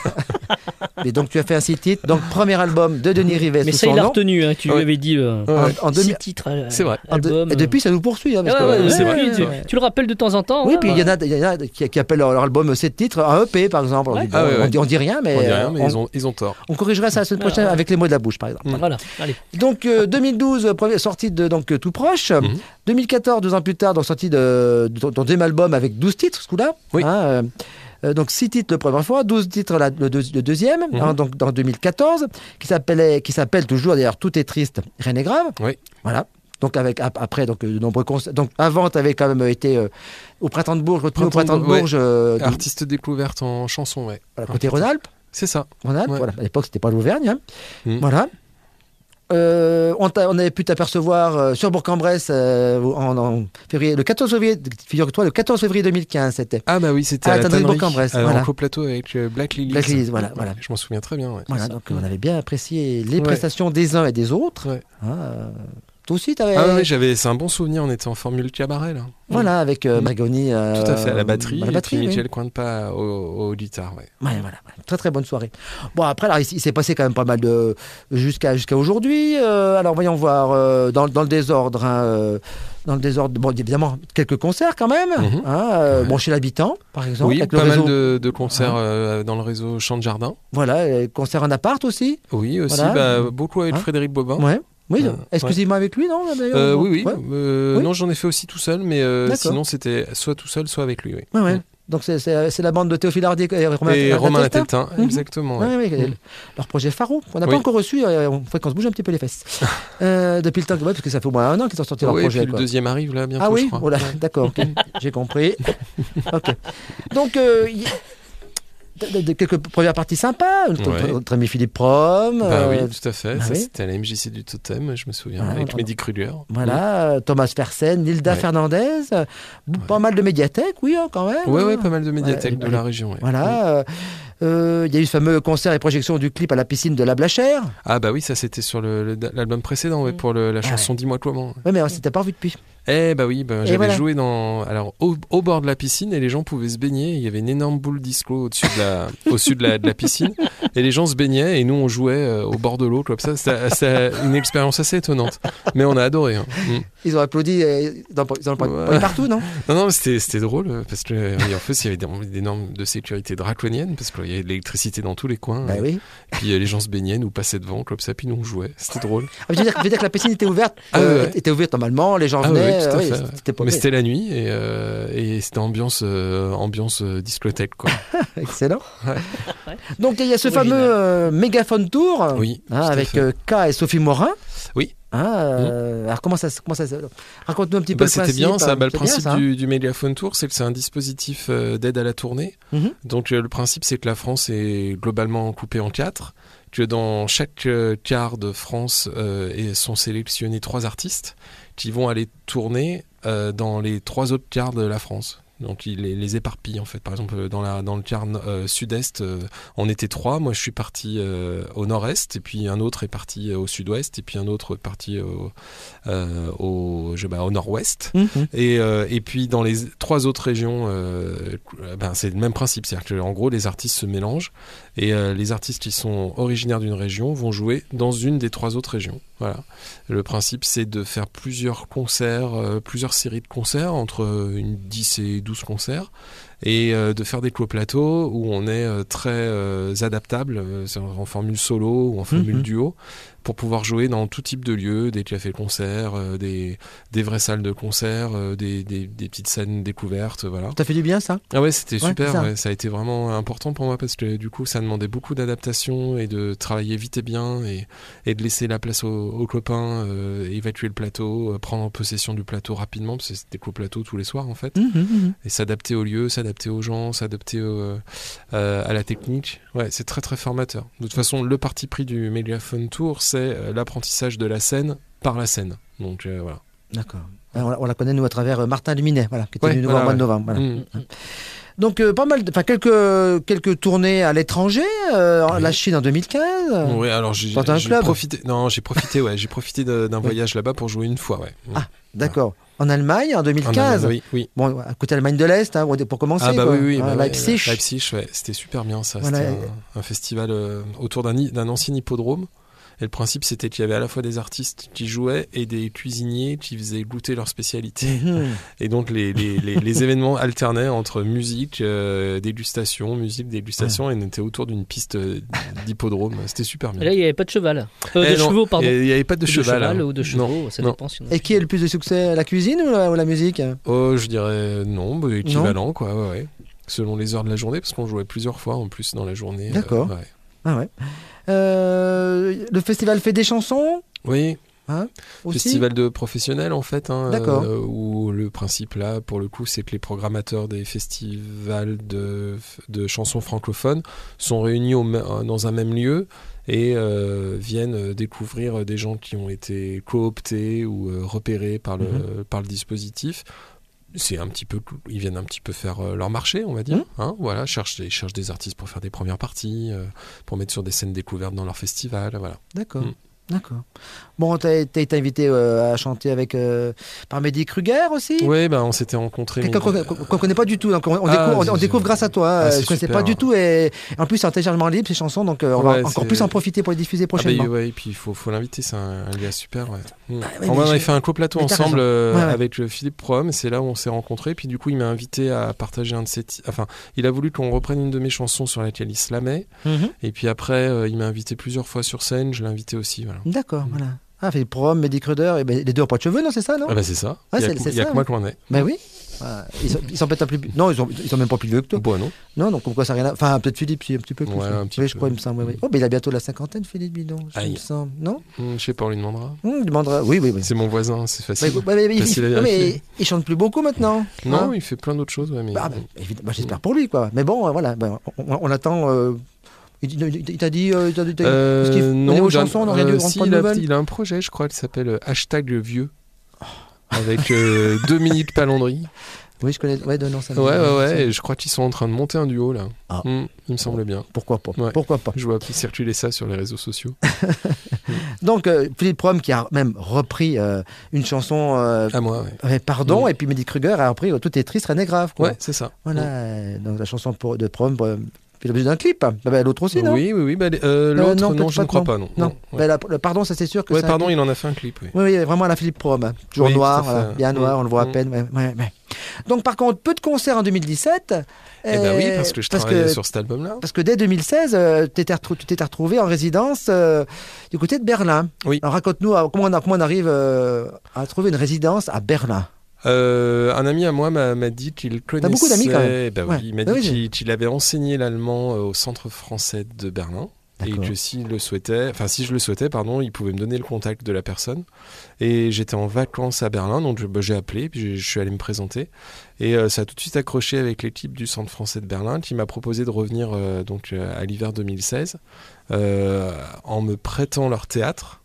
Et donc tu as fait un six titres. Donc premier album de Denis Rivet Mais sous ça, son il a nom. retenu, hein, tu lui Ouais. avais dit. euh, Ouais. En, en deux Six mille- titres. euh, C'est vrai. en deux- album, et depuis, ça nous poursuit. Hein, parce Ah que- ouais, c'est ouais, vrai, ouais, tu, ouais. tu le rappelles de temps en temps. Oui, hein, puis il y en a, il y en a qui, qui appellent leur, leur album sept titres un E P par exemple. On, Ouais. dit, Ah ouais, on ouais. dit, on dit rien, mais, On dit rien, mais on, ils, ont, ils ont tort. on corrigera ça la semaine prochaine Ouais. avec les mots de la bouche, par exemple. Mm. Voilà, allez. Donc euh, deux mille douze, euh, première sortie de donc euh, Tout proche. Mhm. deux mille quatorze, deux ans plus tard, donc sortie de, de ton deuxième album avec douze titres, ce coup-là. Oui. Hein, euh, euh, donc six titres la première fois, douze titres la- le, deux- le deuxième, Mhm. hein, donc dans deux mille quatorze, qui s'appelait, qui s'appelle toujours d'ailleurs Tout est triste, rien n'est grave. Oui. Voilà. Donc avec ap- après donc euh, de nombreux concerts. Donc avant, tu avais quand même été euh, au Printemps de Bourges, retenu au Printemps Printemps de- de Bourges, euh, de- Artiste découverte en chanson, ouais. voilà, côté Rhône-Alpes. C'est ça. Rhône-Alpes, Ouais. voilà. À l'époque, c'était pas l'Auvergne. Hein. Mhm. Voilà. Euh, on, t'a- on avait pu t'apercevoir euh, sur Bourg-en-Bresse euh, en, en février, le quatorze février, figure-toi, le quatorze février deux mille quinze, c'était. Ah bah oui, c'était Ah, à la t'en as eu tannerie, Bourg-en-Bresse, euh, voilà. en coplateau avec euh, Black Lilies. Black Lilies, voilà, Ouais, voilà. Je m'en souviens très bien, ouais. Voilà, C'est ça. donc on avait bien apprécié les Ouais. prestations des uns et des autres. Ouais. Hein, euh, Toi aussi, t'avais... Ah oui, j'avais, c'est un bon souvenir, on était en Formule Cabaret là. Voilà, avec euh, Mmh. Brigoni. Euh, Tout à fait, à la batterie, à la batterie et puis oui. Michel Cointepas au, au guitare. Ouais. Ouais, voilà, très très bonne soirée. Bon, après, alors, il, il s'est passé quand même pas mal de. Jusqu'à, jusqu'à aujourd'hui. Euh, alors, voyons voir, euh, dans, dans le désordre. Hein, euh, dans le désordre, bon, évidemment, quelques concerts quand même. Mhm. Hein, euh, Ouais. Bon, chez l'habitant, par exemple. Oui, avec pas le réseau, mal de, de concerts euh, dans le réseau Chant de Jardin. Voilà, euh, concerts en appart aussi. Oui, aussi, Voilà. bah, beaucoup avec Hein Frédéric Bobin. Ouais. Oui, Euh, exclusivement avec lui, non d'ailleurs Euh, oui, oui. Ouais. Euh, Oui. Non, j'en ai fait aussi tout seul, mais euh, D'accord. sinon c'était soit tout seul, soit avec lui. Oui. Ouais, ouais. Mm. Donc, c'est, c'est, c'est la bande de Théophile Hardy et Romain Et Romain Latteltin. Latteltin, Mhm. exactement. Ouais. Ouais, ouais, Mm. leur projet Pharo, qu'on n'a Oui. pas encore reçu, euh, on fait qu'on se bouge un petit peu les fesses. euh, depuis le temps que, ouais, parce que ça fait au moins un an qu'ils ont sorti leur Oui, et projet. puis le quoi. deuxième arrive là bientôt, Ah oui, je crois. voilà, d'accord, ok. J'ai compris. Ok. Donc, euh, y... de, de, de, quelques premières parties sympas. Ouais. Notre, notre ami Philippe Prom. Bah euh, oui, tout à fait. bah ça, oui. c'était à la M J C du Totem, je me souviens, Ouais, avec on- Mehdi Kruger. Voilà, euh, Thomas Fersen, Nilda Ouais. Fernandez, euh, pas mal de médiathèques, oui, hein, quand même. Oui, hein. ouais, pas mal de médiathèques Ouais, de ouais. la région. Ouais. Voilà. euh, euh, Il y a eu ce fameux concert et projection du clip à la piscine de la Blachère. Ah bah oui, ça c'était sur le, le- l'album précédent, ouais, pour le- la chanson Dis-moi comment. Oui, mais on s'était pas revu depuis. Eh bah oui, bah, j'avais voilà. joué dans, alors, au, au bord de la piscine et les gens pouvaient se baigner. Il y avait une énorme boule disco au-dessus de la, au-dessus de la, de la piscine et les gens se baignaient et nous on jouait euh, au bord de l'eau comme ça. C'était, c'était une expérience assez étonnante, mais on a adoré. Hein. Mm. Ils ont applaudi, euh, dans, ils ont Ouais. pas partout, non? Non, non, mais c'était, c'était drôle euh, parce que euh, en fait il y avait des, des normes de sécurité draconiennes parce qu'il y avait de l'électricité dans tous les coins. Bah euh, oui. Puis euh, les gens se baignaient, nous passaient devant comme ça, puis nous on jouait. C'était drôle. Ah, je, veux dire, je veux dire que la piscine était ouverte, Ah, euh, ouais, ouais. était ouverte normalement, les gens Ah, venaient. ouais, tout à euh, oui, fait, c'était, ouais. c'était pas Mais oui. c'était la nuit et, euh, et c'était ambiance, euh, ambiance euh, discothèque quoi. Excellent. Ouais. Donc il y a ce Original. fameux euh, Mégaphone Tour Oui, hein, tout à avec fait. euh, K et Sophie Morin. Oui. Hein, euh, Alors comment ça, se- comment ça se- raconte-nous un petit peu Bah, le c'était principe. bien ça. Bah, le C'est bien, principe ça, hein. du, du Mégaphone Tour, c'est que c'est un dispositif euh, d'aide à la tournée. Mhm. Donc euh, le principe, c'est que la France est globalement coupée en quatre. Que dans chaque euh, quart de France euh, et sont sélectionnés trois artistes qui vont aller tourner euh, dans les trois autres quarts de la France. Donc il les, les éparpille en fait. Par exemple dans, la, dans le quart euh, sud-est, euh, on était trois. Moi je suis parti euh, au nord-est et puis un autre est parti euh, au sud-ouest et puis un autre est parti au, euh, au, je, bah, au nord-ouest. Mhm. Et, euh, et puis dans les trois autres régions, euh, ben, c'est le même principe. C'est-à-dire qu'en gros les artistes se mélangent et euh, les artistes qui sont originaires d'une région vont jouer dans une des trois autres régions. Voilà. Le principe c'est de faire plusieurs concerts, euh, plusieurs séries de concerts, entre une dix et douze concerts, et euh, de faire des co-plateaux où on est euh, très euh, adaptable, euh, en formule solo ou en formule Mhm. duo, pour pouvoir jouer dans tout type de lieux, des cafés-concerts, euh, des, des vraies salles de concert, euh, des, des, des petites scènes découvertes, voilà. Ça fait du bien ça. Ah ouais, c'était Ouais, super, c'est ça. ouais, ça a été vraiment important pour moi parce que du coup ça demandait beaucoup d'adaptation et de travailler vite et bien et, et de laisser la place aux, aux copains, euh, évacuer le plateau, euh, prendre possession du plateau rapidement parce que c'était co-plateau tous les soirs en fait, Mhm, mhm. et s'adapter au lieu, s'adapter aux gens, s'adapter au- euh, à la technique. Ouais, c'est très très formateur. De toute façon, le parti pris du Mégaphone Tour, c'est euh, l'apprentissage de la scène par la scène. Donc euh, voilà. D'accord. On la, on la connaît nous à travers euh, Martin Luminet, voilà, qui était Ouais, venu nous voilà, voir au mois de ouais. novembre. Voilà. Mm. Donc euh, pas mal, de- enfin quelques quelques tournées à l'étranger, euh, Oui. la Chine en deux mille quinze. Ouais, alors j'ai, Dans un j'ai club profité. Non, j'ai profité. Ouais, j'ai profité de- d'un voyage là-bas pour jouer une fois. Ouais. Ah, D'accord. En Allemagne en deux mille En quinze. Allemagne, oui, oui. Bon, à côté Allemagne de l'Est, hein, pour commencer. Ah bah quoi. oui, oui. Hein, bah ouais, Leipzig. Leipzig, ouais, c'était super bien ça. Voilà. C'était un, un festival euh, autour d'un, i- d'un ancien hippodrome. Et le principe, c'était qu'il y avait à la fois des artistes qui jouaient et des cuisiniers qui faisaient goûter leur spécialité. Mhm. Et donc les, les, les, les événements alternaient entre musique, euh, dégustation, musique, dégustation, et on était autour d'une piste euh, d'hippodrome. C'était super Et bien. là, il n'y avait pas de cheval. Euh, Eh de non, chevaux, pardon. Il n'y avait pas de Ou cheval. hein. ou de Non. chevaux, ça non. dépend. Si on a- Et qui a le plus de succès, la cuisine ou la, ou la musique? Oh, je dirais non, bah, équivalent, quoi, ouais, ouais. Selon les heures de la journée, parce qu'on jouait plusieurs fois en plus dans la journée. euh, D'accord. ouais. Ah ouais. Euh, le festival fait des chansons Oui, aussi. festival de professionnels en fait, hein, D'accord. euh, où le principe là, pour le coup, c'est que les programmateurs des festivals de, de chansons francophones sont réunis au, me- dans un même lieu et euh, viennent découvrir des gens qui ont été cooptés ou euh, repérés par le, Mhm. par le dispositif. C'est un petit peu, ils viennent un petit peu faire euh, leur marché, on va dire. Mhm. Hein, voilà, cherchent, ils cherchent des artistes pour faire des premières parties, euh, pour mettre sur des scènes découvertes dans leur festival, voilà. D'accord. Mm. D'accord. Bon, t'as, t'as été invité euh, à chanter avec euh, par Mehdi Kruger aussi. Oui, bah, on s'était rencontrés. Quelqu'un qu'on, qu'on, qu'on connaît pas du tout. Donc on, on, Ah, découvre, on, c'est- on découvre grâce à toi. Hein. Ah, Je c'est ne connaissais super. pas du tout. Et, et en plus, c'est intégralement libre ces chansons. Donc euh, on Ouais, va encore c'est- plus en profiter pour les diffuser Ah, bah, prochainement. ouais, et puis il faut, faut l'inviter, c'est un, un gars super. Ouais. Mm. ouais, on mais avait je- fait un co-plateau mais t'as ensemble raison. euh, Ouais, ouais. avec euh, Philippe Prom, c'est là où on s'est rencontrés. Puis du coup, il m'a invité à partager un de ses titres. Enfin, il a voulu qu'on reprenne une de mes chansons sur laquelle il slamait. Mhm. Et puis après, euh, il m'a invité plusieurs fois sur scène, je l'ai invité aussi. Voilà. D'accord, voilà. Ah, fait Prom, Mehdi Kruger, et ben, les deux ont pas de cheveux, non, c'est ça, non? Ah bah c'est ça. Ouais, il y a, c'est- que- c'est il y a ça, que moi ouais. qui en ai. Ben oui. Ah, ils, sont, ils sont peut-être un plus. Non, ils sont, ils sont même pas plus vieux que toi. Bon, non. Non, donc pourquoi ça n'a rien à. Enfin, peut-être Philippe, si, un petit peu plus. Ouais, hein. un petit oui, peu. je crois, il me semble. Oui, oui. Oh, mais il a bientôt la cinquantaine, Philippe Bidon, je Aïe. me semble. Non? Mm, je sais pas, on lui demandera. Hum, il demandera. Oui, oui, oui. C'est mon voisin, c'est Bah, facile. bah, bah, il- Facile à il- non, mais vérifier. il chante plus beaucoup maintenant. Non, hein. il fait plein d'autres choses. Ouais, mais... Bah, bah, évidemment, bah, j'espère pour lui, quoi. Mais bon, euh, voilà, bah, on, on attend. euh, il, il- il t'a dit. Euh, il t'a- il t'a- Euh, parce qu'il- au non, niveau il a- chanson, on aurait dû euh, rendre si, pas de il, a, nouvelles. il a un projet, je crois, qui s'appelle euh, hashtag vieux. Avec euh, deux minutes palandrie. Oui, je connais. Ouais, de nom, ça me Ouais, dit, ouais, ouais. ça- Et je crois qu'ils sont en train de monter un duo là. Ah. Mm, il me semble bien. Pourquoi pas? Ouais. Pourquoi pas? Je vois circuler ça sur les réseaux sociaux. Donc, euh, Philippe Prom qui a même repris euh, une chanson. Euh, À moi, ouais. euh, Pardon, Mm. et puis Mehdi Kruger a repris euh, Tout est triste, rien n'est grave. Quoi. Ouais, c'est ça. Voilà, Mm. euh, donc la chanson pour, de Prom euh, fait l'objet d'un clip. Bah, bah, l'autre aussi, non? Oui, oui, oui. Bah, les- euh, Euh, L'autre, non, non, peut-être je pas ne crois que pas, non. Non, Non, ouais. Bah, la- le pardon, ça c'est sûr que Ouais, c'est un pardon, clip. il en a fait un clip, oui. Oui, oui, vraiment à la Philippe Prom. hein. Toujours Oui, noir, tout à fait. voilà, bien noir, Mm. on le voit à Mm. peine. Ouais, ouais, ouais. Donc, par contre, peu de concerts en deux mille dix-sept. Eh ben oui, euh, parce que je parce travaillais que- sur cet album-là. Parce que dès deux mille seize, euh, t'étais retrou- tu t'étais retrouvé en résidence euh, du côté de Berlin. Oui. Alors raconte-nous euh, comment on, a- comment on arrive euh, à trouver une résidence à Berlin. Euh, un ami à moi m'a m'a dit qu'il connaissait. beaucoup d'amis, quand même. Bah oui, Ouais. il m'a Bah dit oui, qu'il qu'il avait enseigné l'allemand euh, au Centre français de Berlin. Et D'accord. que s'il le souhaitait, enfin si je le souhaitais, pardon, il pouvait me donner le contact de la personne. Et j'étais en vacances à Berlin, donc je- bah, j'ai appelé, puis j'ai- je suis allé me présenter. Et euh, ça a tout de suite accroché avec l'équipe du Centre français de Berlin, qui m'a proposé de revenir euh, donc euh, à l'hiver deux mille seize euh, en me prêtant leur théâtre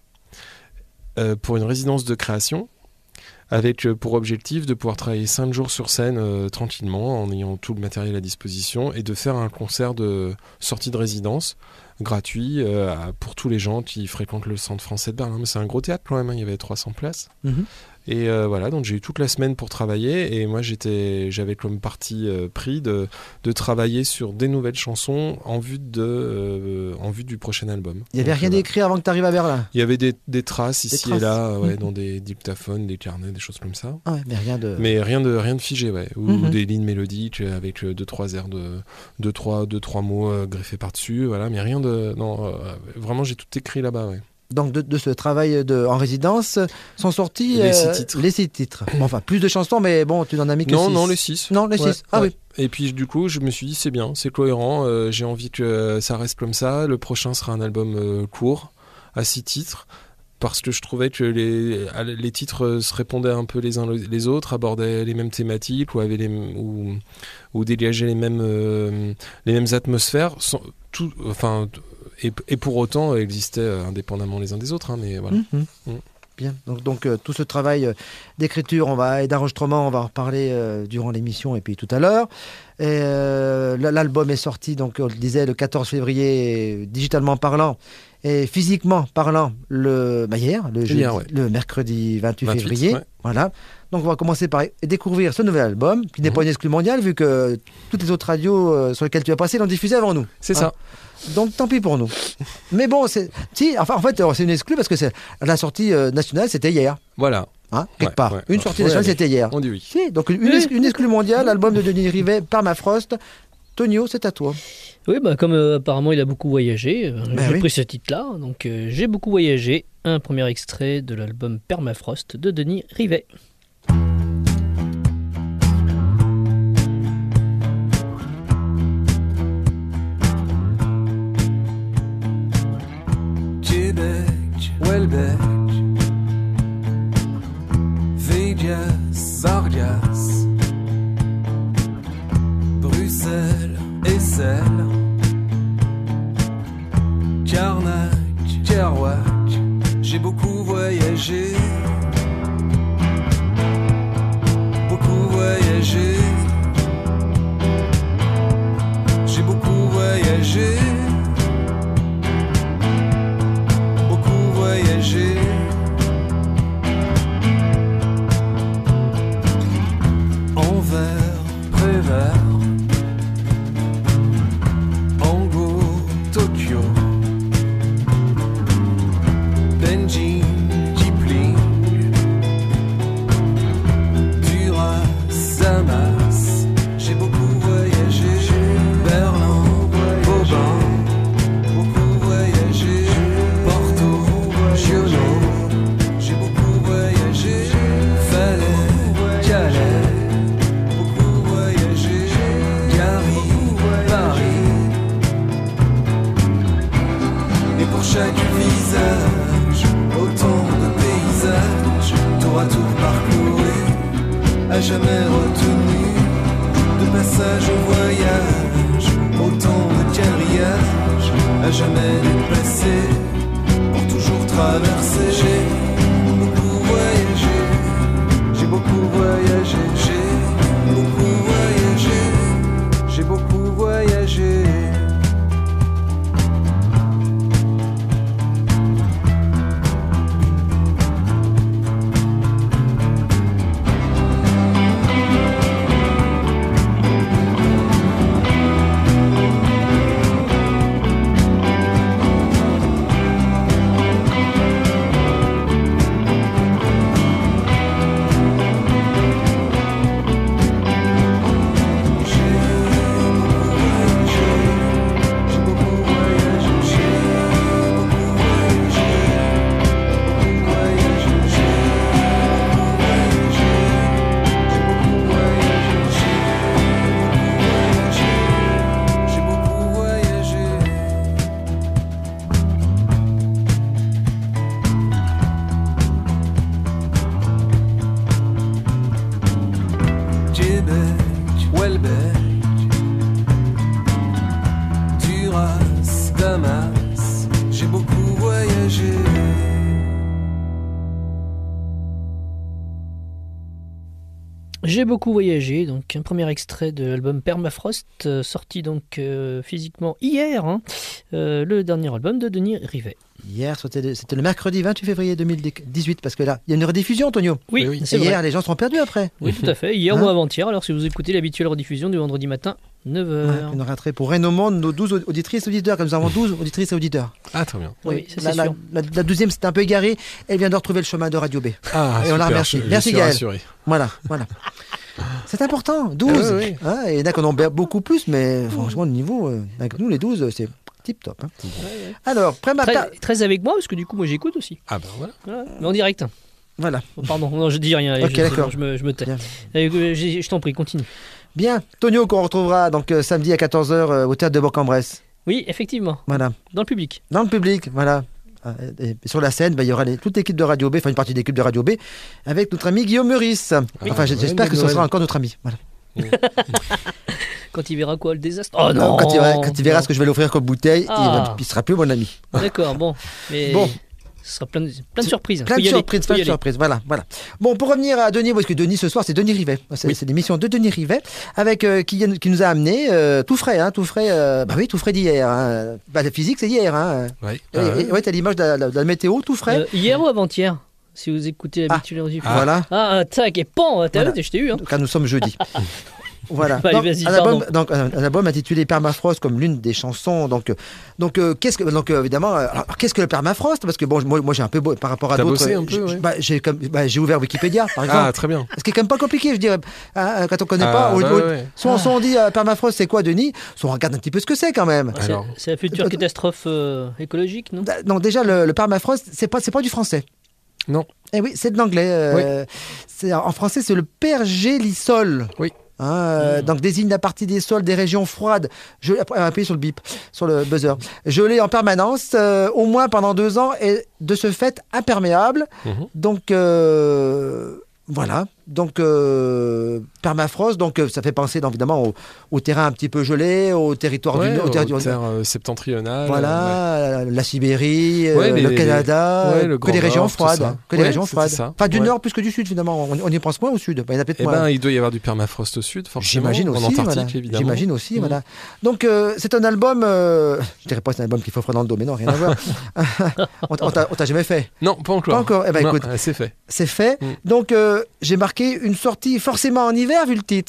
euh, pour une résidence de création, avec euh, pour objectif de pouvoir travailler cinq jours sur scène euh, tranquillement, en ayant tout le matériel à disposition, et de faire un concert de sortie de résidence gratuit euh, à- pour tous les gens qui fréquentent le Centre français de Berlin. Mais c'est un gros théâtre quand même, hein, il y avait trois cents places. Mhm. Et euh, voilà, donc j'ai eu toute la semaine pour travailler, et moi j'étais, j'avais comme parti euh, pris de, de travailler sur des nouvelles chansons en vue, de, euh, en vue du prochain album. Il n'y avait Donc, rien euh, d'écrit avant que tu arrives à Berlin. il y avait des, des traces ici traces. et là, euh, ouais, Mhm. dans des dictaphones, des carnets, des choses comme ça. Ah ouais, mais rien de. Mais rien de, rien de figé, ouais. Ou Mhm. des lignes mélodiques avec euh, deux, trois airs de deux, trois, deux, trois mots euh, greffés par-dessus, voilà. Mais rien de. Non, euh, vraiment, j'ai tout écrit là-bas, ouais. Donc de, de ce travail de, en résidence sont sortis Les six euh, titres. les six titres. Bon, enfin, plus de chansons, mais bon, tu n'en as mis que Non, six. non, les six. Non, les Ouais, six. Ah ouais. oui. Et puis, du coup, je me suis dit, c'est bien, c'est cohérent, euh, j'ai envie que ça reste comme ça. Le prochain sera un album euh, court, à six titres. Parce que je trouvais que les, les titres se répondaient un peu les uns les autres, abordaient les mêmes thématiques ou, avaient les, ou, ou dégageaient les mêmes, euh, les mêmes atmosphères, sans, tout, enfin, et, et pour autant existaient euh, indépendamment les uns des autres. Hein, mais voilà. Mhm. Mm. Bien. Donc, donc euh, tout ce travail euh, d'écriture on va, et d'enregistrement, on va en reparler euh, durant l'émission et puis tout à l'heure. Et, euh, l- L'album est sorti, donc on le disait, le quatorze février, euh, digitalement parlant. Et physiquement parlant, le, bah hier, le, jeudi, Hier, ouais. le mercredi vingt-huit, vingt-huit, février. ouais. Voilà. Donc on va commencer par découvrir ce nouvel album, qui n'est Mhm. pas une exclu mondiale, vu que toutes les autres radios euh, sur lesquelles tu as passé l'ont diffusé avant nous. C'est Hein. ça. Donc tant pis pour nous. Mais bon, c'est, si, enfin en fait c'est une exclue parce que c'est, la sortie euh, nationale c'était hier, Voilà. hein, quelque Ouais, part. ouais, une ouais. sortie Ouais, nationale allez. c'était hier. On dit oui. Si, donc une, ex- une exclue mondiale, l'album de Denis Rivet, Permafrost. Tonio, c'est à toi. Oui, bah, comme euh, apparemment il a beaucoup voyagé, euh, Ben j'ai oui. pris ce titre-là. Donc euh, j'ai beaucoup voyagé. Un premier extrait de l'album Permafrost de Denis Rivet. Québec, Welbeck, Vegas, Vargas, Bruxelles, Essel, Carnac, Kerouac, j'ai beaucoup voyagé. neuf heures. Ango, Tokyo, Benji, Kipling, Duras, Damas. J'ai beaucoup voyagé. Berlin, Bobin, beaucoup voyagé. Porto, Giono, j'ai beaucoup voyagé. Fallait, Calais, beaucoup voyagé. Gary, Paris. Et pour chaque visage, autant de paysages, tour à tour parcouru, à jamais retenu. De passage au voyage, autant de carillage, à jamais dépassé, pour toujours traverser. J'ai beaucoup voyagé, j'ai beaucoup voyagé, j'ai beaucoup voyagé, j'ai beaucoup voyagé. J'ai beaucoup voyagé, donc un premier extrait de l'album Permafrost, euh, sorti donc euh, physiquement hier, hein, euh, le dernier album de Denis Rivet. Hier, c'était, c'était le mercredi vingt-huit février deux mille dix-huit, parce que là, il y a une rediffusion, Tonio. Oui, oui, oui. c'est Et hier, vrai. les gens seront perdus après. Oui, tout à fait. Hier Hein ou avant-hier, alors si vous écoutez l'habituelle rediffusion du vendredi matin, neuf heures. On raterait pour Rennes au Monde nos douze auditrices et auditeurs, comme nous avons douze auditrices et auditeurs. Ah, très bien. Oui, ça, la, c'est la, sûr. la, la douzième, c'était un peu égaré. Elle vient de retrouver le chemin de Radio B. Ah, Et on la super, remercie. je- je Merci, suis Gaël. rassuré. Voilà, voilà. C'est important, douze. Ah oui, oui. Hein, et il y en a qui en ont beaucoup plus, mais franchement, le niveau, euh, avec nous, les douze, c'est tip top. Hein. Alors, Prémata. Très, très avec moi, parce que du coup, moi j'écoute aussi. Ah ben voilà. Voilà. Mais en direct. Voilà. Oh, pardon, non, je dis rien. allez, Ok, je, c'est d'accord. bon, je, me, je me tais. Bien. Allez, euh, j'ai- je t'en prie, continue. Bien. Tonio, qu'on retrouvera donc euh, samedi à quatorze heures euh, au théâtre de Bourg-en-Bresse. Oui, effectivement, Voilà. dans le public. Dans le public, voilà. Euh, Et sur la scène, bah, il y aura les- toute l'équipe de Radio B, enfin une partie de l'équipe de Radio B, avec notre ami Guillaume Meurice. Enfin, ouais, j'espère que ce Noël. sera encore notre ami. Voilà. Quand il verra quoi, le désastre. Oh non quand, il verra, quand il verra ce que je vais lui offrir comme bouteille, il, Ah. va- il sera plus mon ami. D'accord, bon. Mais Bon. ce sera plein de, plein de surprises. Plein Faut de y aller, surprises, faut plein y de aller. surprises. Voilà, voilà. Bon, pour revenir à Denis, parce que Denis ce soir, c'est Denis Rivet. C'est, Oui. c'est l'émission de Denis Rivet, avec euh, qui, qui nous a amené euh, tout frais, hein, tout frais. euh, bah oui, tout frais d'hier. Hein. Bah, la physique, c'est hier. Hein. Ouais. Et- Ah, et- ouais, t'as l'image de la, de la météo, tout frais. Euh, hier ou avant-hier, si vous écoutez l'habitude rediffusion. Voilà. Ah, tac, et pan, t'as Voilà. vu, je t'ai eu. Hein. Car nous sommes jeudi. Voilà. Allez, Donc, vas-y, un, album, pardon. donc, un, un album intitulé Permafrost comme l'une des chansons. Donc, euh, donc euh, qu'est-ce que, donc euh, évidemment, euh, alors, qu'est-ce que le permafrost? Parce que bon, moi, moi j'ai un peu beau, par rapport à T'as d'autres. bossé un je- peu, je- ouais. bah, j'ai comme, bah, j'ai ouvert Wikipédia, par exemple. Ah, très bien. Ce qui est quand même pas compliqué, je dirais. Hein, quand on connaît Ah, pas, au- bah au- ouais. soit, on- soit on dit euh, permafrost, c'est quoi, Denis? Soit on regarde un petit peu ce que c'est quand même. C'est- Alors. C'est la future catastrophe euh, écologique, non? Euh, Non, déjà le, le permafrost, c'est pas, c'est pas du français. Non. Eh oui, c'est de l'anglais. euh, c'est, en français, c'est le pergélisol. Oui. Hein, euh, Mm. Donc désigne la partie des sols des régions froides. Je après, appuyez sur le bip, sur le buzzer. Gelé en permanence, euh, au moins pendant deux ans, et de ce fait imperméable. Mhm. Donc euh, voilà. Donc euh, permafrost. Donc euh, ça fait penser donc, évidemment au, au terrain un petit peu gelé, au territoire Ouais, du Nord, au aux territoire- terres euh, septentrionales. voilà, la Sibérie, euh, Ouais, les- le les- Canada, ouais, le que des Grand régions Nord, tout froides, ça. que des Ouais, régions c'était froides. ça. Enfin, du Ouais. nord plus que du sud finalement. On, on y pense moins au sud. Bah, il y en a peut-être Eh moins. ben, il doit y avoir du permafrost au sud, forcément. J'imagine En aussi, Antarctique, voilà. évidemment. J'imagine aussi, Mhm. voilà. Donc euh, c'est un album. Euh... Je dirais pas que c'est un album qu'il faut faire dans le dos, mais non, rien à voir. on, on t'a, on t'a jamais fait. Non, pas encore. Pas encore. Eh ben, Non, écoute. euh, c'est fait. C'est fait. Mm. Donc euh, j'ai marqué une sortie forcément en hiver vu le titre.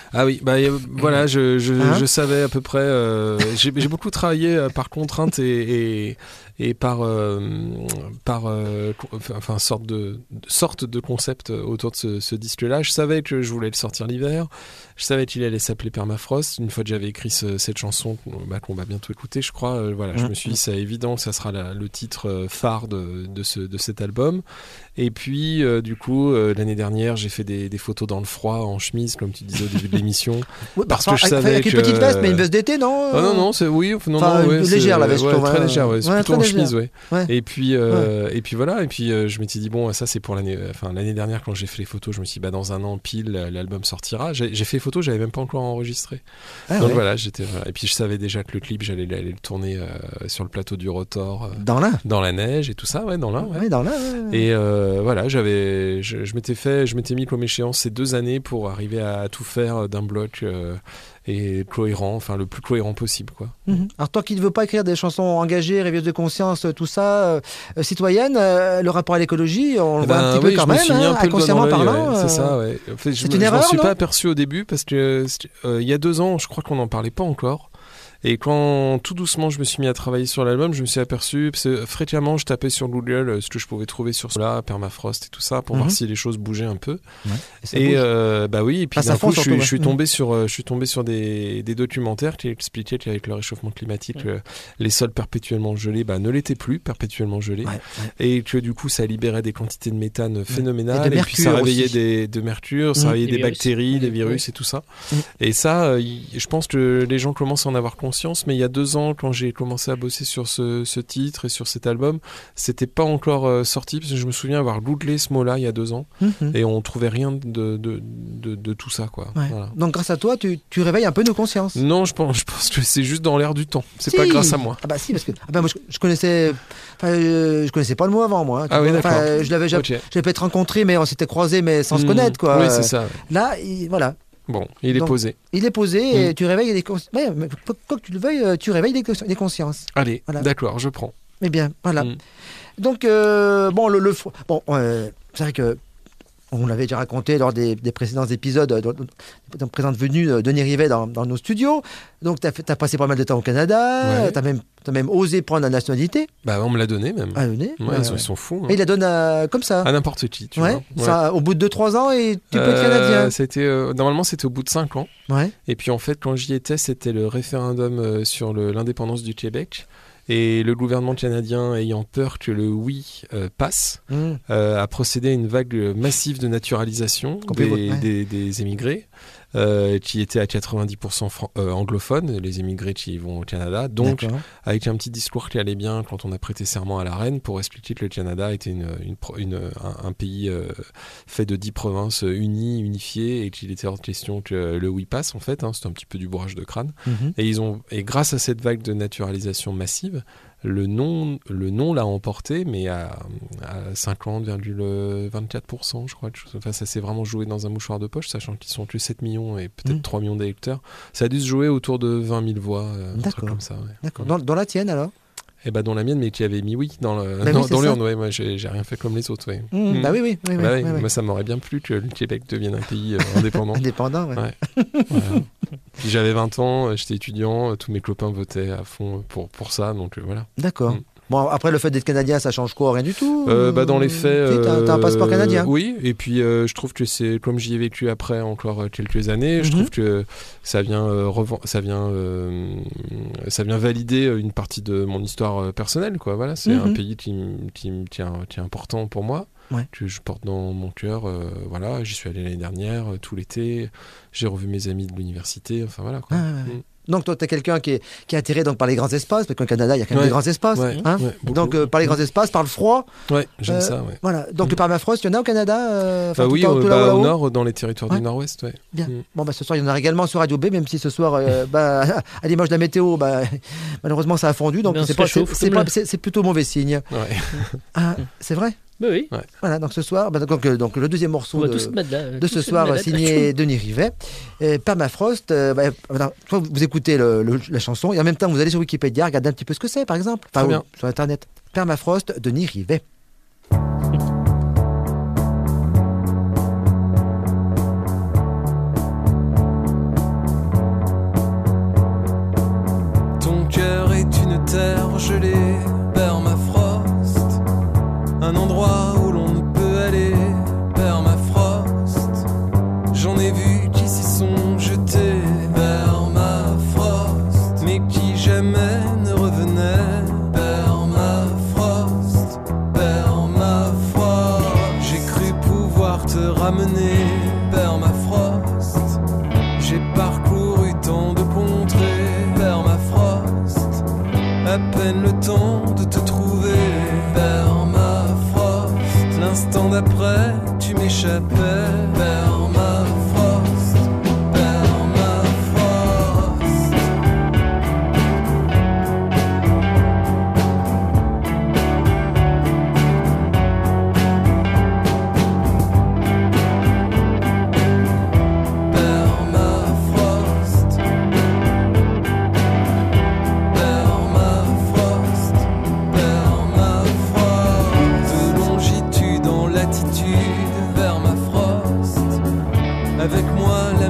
Ah oui, bah euh, voilà, je, je, Hein je savais à peu près. euh, j'ai, j'ai beaucoup travaillé euh, par contrainte et, et, et par euh, par euh, co- enfin sorte de, de sorte de concept autour de ce, ce disque-là. Je savais que je voulais le sortir l'hiver. Je savais qu'il allait s'appeler Permafrost. Une fois que j'avais écrit ce- cette chanson, bah, qu'on va bientôt écouter, je crois. euh, voilà, je Mhm. me suis dit, c'est évident que ça sera la- le titre euh, phare de, de ce de cet album. Et puis, euh, du coup, euh, l'année dernière, j'ai fait des, des photos dans le froid, en chemise, comme tu disais au début de l'émission. Ouais, Parce bah, que je avec- savais avec une que- petite veste, mais une veste d'été, non Ah non, non, c'est oui, non, Enfin, non, ouais, une c'est- légère, la veste, je ouais, trouve, très hein. légère, ouais, c'est Ouais, plutôt très en légère. chemise, ouais. Ouais. Et puis, euh, et puis voilà, et puis euh, je m'étais dit bon, ça c'est pour l'année, enfin l'année dernière quand j'ai fait les photos, je me suis dit bah dans un an pile l'album sortira. J'ai, j'ai fait les photos, j'avais même pas encore enregistré. Ah, Donc ouais. voilà, j'étais, voilà. Et puis je savais déjà que le clip, j'allais aller le tourner euh, sur le plateau du Rotor, euh, Dans l'un. dans la neige et tout ça, ouais, dans l'un. Ouais. Ouais, dans l'un. ouais. Et euh, voilà, j'avais, je, je m'étais fait, je m'étais mis comme échéance ces deux années pour arriver à tout faire d'un bloc euh, et cohérent, enfin le plus cohérent possible, quoi. Mhm. Alors toi qui ne veux pas écrire des chansons engagées, réveilleuses de conscience, tout ça, euh, euh, citoyennes, euh, le rapport à l'écologie, on le Eh voit un ben petit oui, peu quand je me même, suis mis hein, un peu le doigt dans inconsciemment l'œil, parlant. ouais, euh, c'est ça, ouais. En fait, je c'est me, une je m'en erreur, suis non pas aperçu au début parce que euh, il y a deux ans, je crois qu'on n'en parlait pas encore. Et quand tout doucement je me suis mis à travailler sur l'album, je me suis aperçu, parce que fréquemment je tapais sur Google euh, ce que je pouvais trouver sur cela, Permafrost et tout ça, pour Mhm. voir si les choses bougeaient un peu. Ouais. Et ça Et bouge. euh, bah oui, et puis Enfin, ça d'un coup, fond, je suis, surtout, je suis ouais. tombé sur, euh, je suis tombé sur des, des documentaires qui expliquaient qu'avec le réchauffement climatique, Ouais. euh, les sols perpétuellement gelés, bah, ne l'étaient plus perpétuellement gelés, Ouais, ouais. et que du coup, ça libérait des quantités de méthane phénoménales, Et de et, puis ça mercure réveillait aussi. des, de mercure, ça Mhm. réveillait Des des, virus. bactéries, des Ouais. virus et tout ça. Mhm. Et ça, euh, y- je pense que les gens commencent à en avoir conscience, mais il y a deux ans, quand j'ai commencé à bosser sur ce, ce titre et sur cet album, c'était pas encore euh, sorti, parce que je me souviens avoir googlé ce mot-là il y a deux ans, Mhm. et on trouvait rien de, de, de, de tout ça, quoi. Ouais. Voilà. Donc grâce à toi, tu, tu réveilles un peu nos consciences. Non, je pense, je pense que c'est juste dans l'air du temps. C'est Si. pas grâce à moi. Ah bah si, parce que ah bah moi, je, je connaissais, enfin, euh, je connaissais pas le mot avant moi. hein, tu Ah oui, vois. Enfin, d'accord. euh, je l'avais, j'avais, Ok. j'avais peut-être rencontré, mais on s'était croisés, mais sans se Hmm. connaître quoi. Oui, Euh, c'est ça. ouais. Là, il- voilà, Bon, il est Donc- posé. il est posé et Hmm. tu réveilles les consciences. Ouais, mais quoi, quoi que tu le veuilles, euh, tu réveilles les, cons- les consciences. Allez, Voilà. d'accord, je prends. Eh bien, voilà. Hmm. Donc, euh, bon, le, le fr- bon, euh, c'est vrai que on l'avait déjà raconté lors des, des précédents épisodes, euh, dans, dans, dans présente venue de Denis Rivet dans, dans nos studios. Donc, tu as passé pas mal de temps au Canada, Ouais. tu as même, t'as même osé prendre la nationalité Bah, on me l'a donné même. à Denis. Ouais, Ouais, ils, sont, ouais. ils sont fous. hein. Et il la donne à- comme ça. À n'importe qui, tu ouais, vois. Ouais. ça, au bout de deux trois ans, et tu peux être Euh, canadien. c'était, euh, normalement, c'était au bout de cinq ans. Ouais. Et puis, en fait, quand j'y étais, c'était le référendum euh, sur le- l'indépendance du Québec. Et le gouvernement canadien, ayant peur que le oui euh, passe, Mmh. euh, a procédé à une vague massive de naturalisation Qu'on peut des, voir, ouais. des, des émigrés, euh, qui étaient à quatre-vingt-dix pour cent fran- euh, anglophones, les émigrés qui vont au Canada. Donc, D'accord. avec un petit discours qui allait bien quand on a prêté serment à la reine pour expliquer que le Canada était une, une, pro- une- un, un pays euh, fait de dix provinces unies, unifiées, et qu'il était hors de question que le oui passe, en fait. Hein, c'est un petit peu du bourrage de crâne. Mhm. Et, ils ont, et grâce à cette vague de naturalisation massive, le non, le non l'a emporté, mais à, à cinquante virgule vingt-quatre pour cent, je crois. quelque chose. Enfin, ça s'est vraiment joué dans un mouchoir de poche, sachant qu'ils sont que sept millions et peut-être Mm. trois millions d'électeurs. Ça a dû se jouer autour de vingt mille voix, euh, un truc D'accord. comme ça. Ouais. D'accord. Dans, dans la tienne alors Et bah dans la mienne, mais qui avait mis oui dans le Bah oui, dans, c'est dans ça. l'urne. Ouais, moi, j'ai, j'ai rien fait comme les autres. Ouais. Mmh, Mm. Bah oui, oui. oui, oui, Bah ouais, oui, oui. Moi, ça m'aurait bien plu que le Québec devienne un pays euh, indépendant. Indépendant, ouais. Ouais. Voilà. Puis j'avais vingt ans, euh, j'étais étudiant, euh, tous mes copains votaient à fond pour, pour ça, donc euh, voilà. D'accord. Mm. Bon, après, le fait d'être canadien, ça change quoi? Rien du tout? Euh, bah, dans les faits, Tu sais, t'as, t'as un euh, passeport canadien? Oui, et puis euh, je trouve que c'est, comme j'y ai vécu après encore euh, quelques années, je Mhm. trouve que ça vient, euh, revan- ça vient, euh, ça vient valider une partie de mon histoire euh, personnelle, quoi. Voilà, c'est Mhm. un pays qui, m- qui, m- qui, est, un- qui est important pour moi. Ouais. Que je porte dans mon cœur, euh, voilà, j'y suis allé l'année dernière, euh, tout l'été, j'ai revu mes amis de l'université, enfin voilà quoi. Ah, ouais, ouais. Mm. Donc, toi, tu es quelqu'un qui est, qui est attiré donc, par les grands espaces, parce qu'au Canada, il y a quand même Ouais. des grands espaces. Ouais, hein. ouais, beaucoup. Donc, euh, par les grands espaces, par le froid. Ouais, j'aime euh, ça, ouais. Voilà. Donc, Mm. le permafrost, il y en a au Canada euh, enfin, Bah tout oui, en- au, tout bah, là-haut, au là-haut nord, dans les territoires Ouais. du nord-ouest, ouais. Bien. Mm. Bon, bah, ce soir, il y en a également sur Radio B, même si ce soir, euh, bah, à l'image de la météo, bah, malheureusement, ça a fondu. Donc, Ben, on c'est, se pas, c'est, réchauffe c'est, comme pas- là. c'est, c'est plutôt mauvais signe. Ouais. Ah, c'est vrai? Bah oui, Voilà. Donc, ce soir, bah, donc, euh, donc, le deuxième on morceau va de, tous se mettre là. de tous ce se soir, mettre là. signé Denis Rivet. Euh, Permafrost, euh, bah, voilà, soit vous écoutez le- le- la chanson et en même temps vous allez sur Wikipédia, regardez un petit peu ce que c'est, par exemple. Très ou bien. sur Internet. Permafrost, Denis Rivet.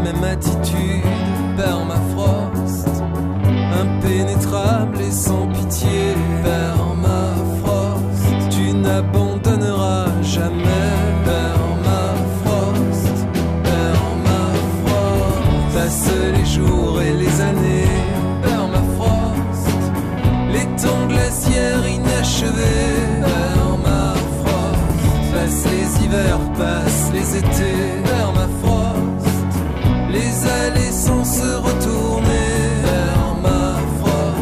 même attitude, permafrost, impénétrable et sans pitié, permafrost, tu n'abandonneras jamais, permafrost, permafrost, passent les jours et les années, permafrost, les temps glaciaires inachevés, permafrost, passent les hivers, passent les étés, permafrost, les allées sans se retourner, permafrost.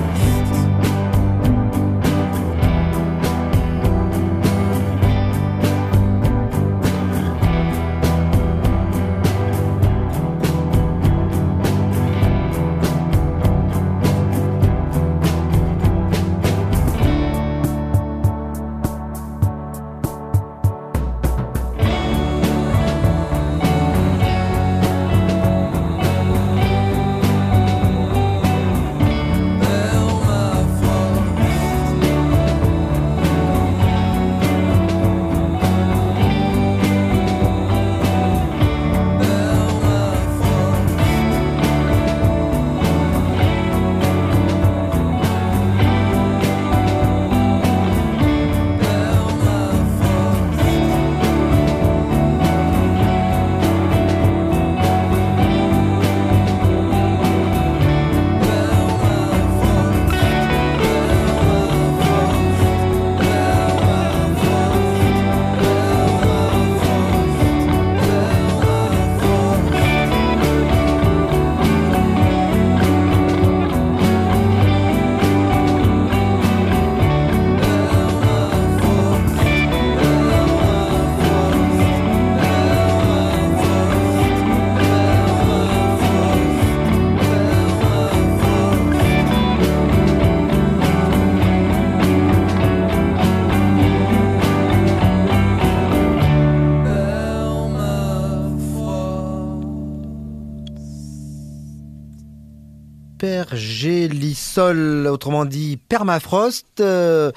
Pergélisol, autrement dit Permafrost, euh,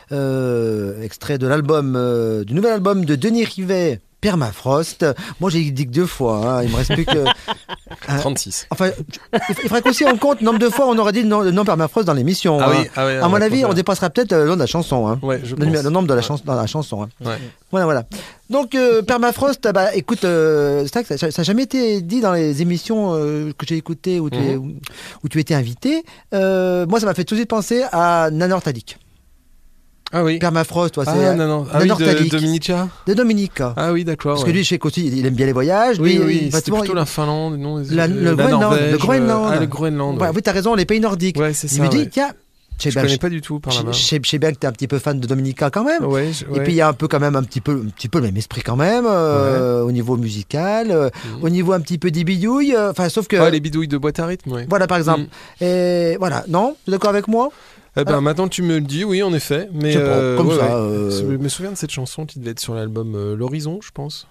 euh, extrait de l'album, euh, du nouvel album de Denis Rivet, Permafrost. Moi j'ai dit que deux fois, hein, il me reste plus que... hein, trente-six. Enfin, il faudrait qu'aussi on compte le nombre de fois on aurait dit le nom, le nom Permafrost dans l'émission. Ah hein. oui, ah oui, à mon avis, on dépassera peut-être le nom de la chanson. Hein. Ouais, je le, pense. le nombre de la chanson dans la chanson. Hein. Ouais. Voilà, voilà. Donc, euh, Permafrost, bah, écoute, euh, c'est vrai que ça n'a jamais été dit dans les émissions euh, que j'ai écoutées où tu, Mhm. es, où, où tu étais invité. Euh, moi, ça m'a fait tout de suite penser à Nanortalik. Ah oui. Permafrost, toi, Ah c'est non, non. Ah oui, de Nanortalik. Dominica. De Dominique. Ah oui, d'accord. Parce ouais. que lui, je sais qu'aussi, il aime bien les voyages. Oui, lui, oui, il- c'était effectivement, plutôt il- la Finlande, non, la- le, la Groenland, Norvège, le Groenland. Ah, le Groenland. Ouais, Ouais. oui, t'as raison, les pays nordiques. Ouais, c'est Je ça. me dis, ouais. tiens, je Je sais bien, connais je- pas du tout par la je main. sais je sais bien que t'es un petit peu fan de Dominica quand même. Ouais, je- Et ouais. puis il y a un peu quand même un petit peu, un petit peu le même esprit quand même euh, au niveau musical, euh, Mhm. au niveau un petit peu des bidouilles. euh, Enfin, sauf que Ah, les bidouilles de boîte à rythme, ouais. voilà par exemple. Mm. Et voilà, non, tu es d'accord avec moi? Eh ben, Ah. maintenant que tu me le dis, oui, en effet. Mais Je sais pas, euh, comme ouais, ça, ouais. euh, Je me souviens de cette chanson qui devait être sur l'album euh, L'Horizon, je pense.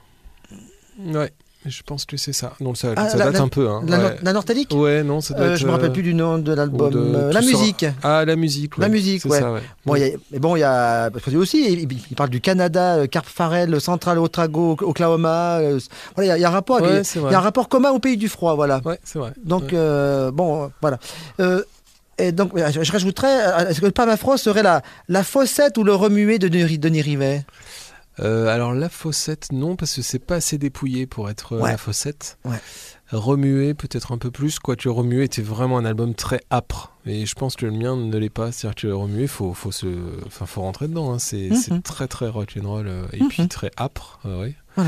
Ouais, je pense que c'est ça. Donc ça, Ah, ça la- date la- un peu. Hein. La, ouais. la Nortalique Ouais, non, ça doit Euh, être. Je me rappelle euh, plus du nom de l'album. ou de- euh, la tout sera- musique. Ah, la musique. Ouais. La musique, C'est ouais. ça, ouais. Bon, il y a, mais bon, il y a parce que lui aussi, il, il parle du Canada, euh, Carp Farrell, Central Otago, Oklahoma. euh, voilà, il y a- il y, a un rapport. avec Ouais, les- c'est il vrai. y a un rapport commun au pays du froid, voilà. Ouais, c'est vrai. Donc, Ouais. euh, bon, euh, voilà. Euh, et donc, je, je rajouterais, euh, est-ce que le permafrost serait la, la fossette ou le remué de Denis, Denis Rivet? Euh, alors la fossette, non, parce que c'est pas assez dépouillé pour être euh, Ouais. la fossette. Ouais. Remuer, peut-être un peu plus, quoique Remuer était vraiment un album très âpre. Et je pense que le mien ne l'est pas. C'est-à-dire que Remuer, faut, faut, se... enfin, faut rentrer dedans. Hein. C'est, Mhm. c'est très très rock'n'roll euh, et Mhm. puis très âpre. euh, oui. Voilà.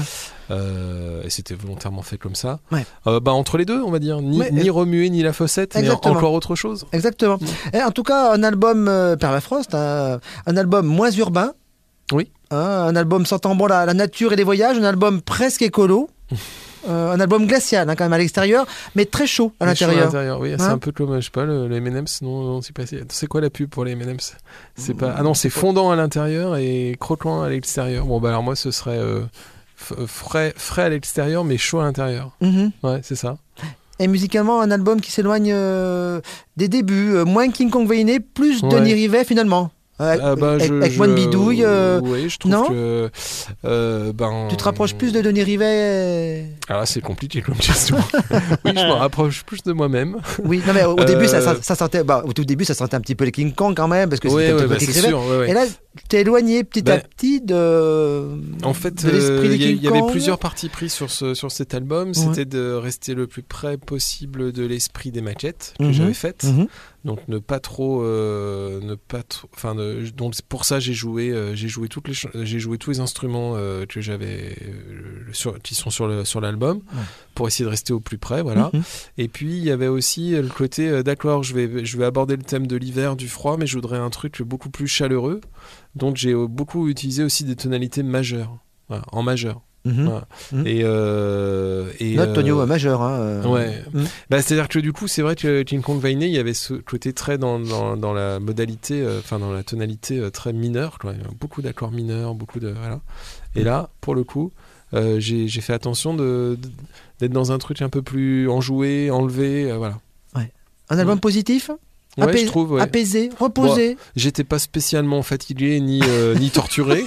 Euh, et c'était volontairement fait comme ça. Ouais. Euh, bah, entre les deux, on va dire. Ni, Ouais, ni euh, Remuer, ni la fossette, mais Exactement. encore autre chose. Exactement. Et en tout cas, un album euh, Permafrost, un, un album moins urbain. Oui. Hein, un album sentant bon la, la nature et les voyages, un album presque écolo. Euh, un album glacial hein, quand même à l'extérieur, mais très chaud à Mais chaud l'intérieur. oui, c'est Hein un peu comme, je sais pas, le, le M and M's. Non, non, c'est pas. C'est c'est quoi la pub pour les M and M's? C'est pas. Ah non, c'est fondant à l'intérieur et croquant à l'extérieur. Bon bah alors moi ce serait euh, f- frais, frais à l'extérieur mais chaud à l'intérieur. Mhm. Ouais, c'est ça. Et musicalement, un album qui s'éloigne euh, des débuts, euh, moins King Kong Vainé, plus Ouais. Denis Rivet finalement. Avec, Ah bah, avec, je, avec je- moins de bidouille. euh, Oui, je trouve non que. euh, ben, Tu te rapproches plus de Denis Rivet. Ah, c'est compliqué comme question. Oui, je me rapproche plus de moi-même. Oui, non mais au, au Euh, début ça, ça, ça sentait, bah, au tout début ça sentait un petit peu les King Kong quand même parce que Oui, c'était ouais, le bah, côté c'est écrivain. sûr. ouais, ouais. Et là, tu t'es éloigné petit Ben, à petit de. En fait, de l'esprit euh, des il y, a- King il y avait Kong. plusieurs parties pris sur, ce, sur cet album. C'était de rester le plus près possible de l'esprit des maquettes que Mhm. j'avais faites. Mhm. Donc ne pas trop, euh, ne pas trop. Enfin, ne- donc pour ça j'ai joué, euh, j'ai joué toutes les, ch- j'ai joué tous les instruments euh, que j'avais, euh, sur, qui sont sur le sur l'album, Ouais. pour essayer de rester au plus près, voilà. Mhm. Et puis il y avait aussi le côté, euh, d'accord, je vais je vais aborder le thème de l'hiver, du froid, mais je voudrais un truc beaucoup plus chaleureux. Donc j'ai euh, beaucoup utilisé aussi des tonalités majeures, voilà, en majeur. Mhm. Voilà. Mhm. Et, euh, et Note euh, Tonio euh, majeur. Hein, euh. Ouais. Mhm. Bah, c'est-à-dire que du coup, c'est vrai que King Kong Vainé, il y avait ce côté très dans, dans, dans la modalité, euh, enfin dans la tonalité euh, très mineure, quoi. Il y a beaucoup d'accords mineurs, beaucoup de voilà. Et là, pour le coup, euh, j'ai, j'ai fait attention de, de- d'être dans un truc un peu plus enjoué, enlevé, euh, voilà. Un album Mhm. positif, Ouais, apais- je trouve. Ouais. apaisé, reposé. J'étais pas spécialement fatigué ni euh, ni torturé,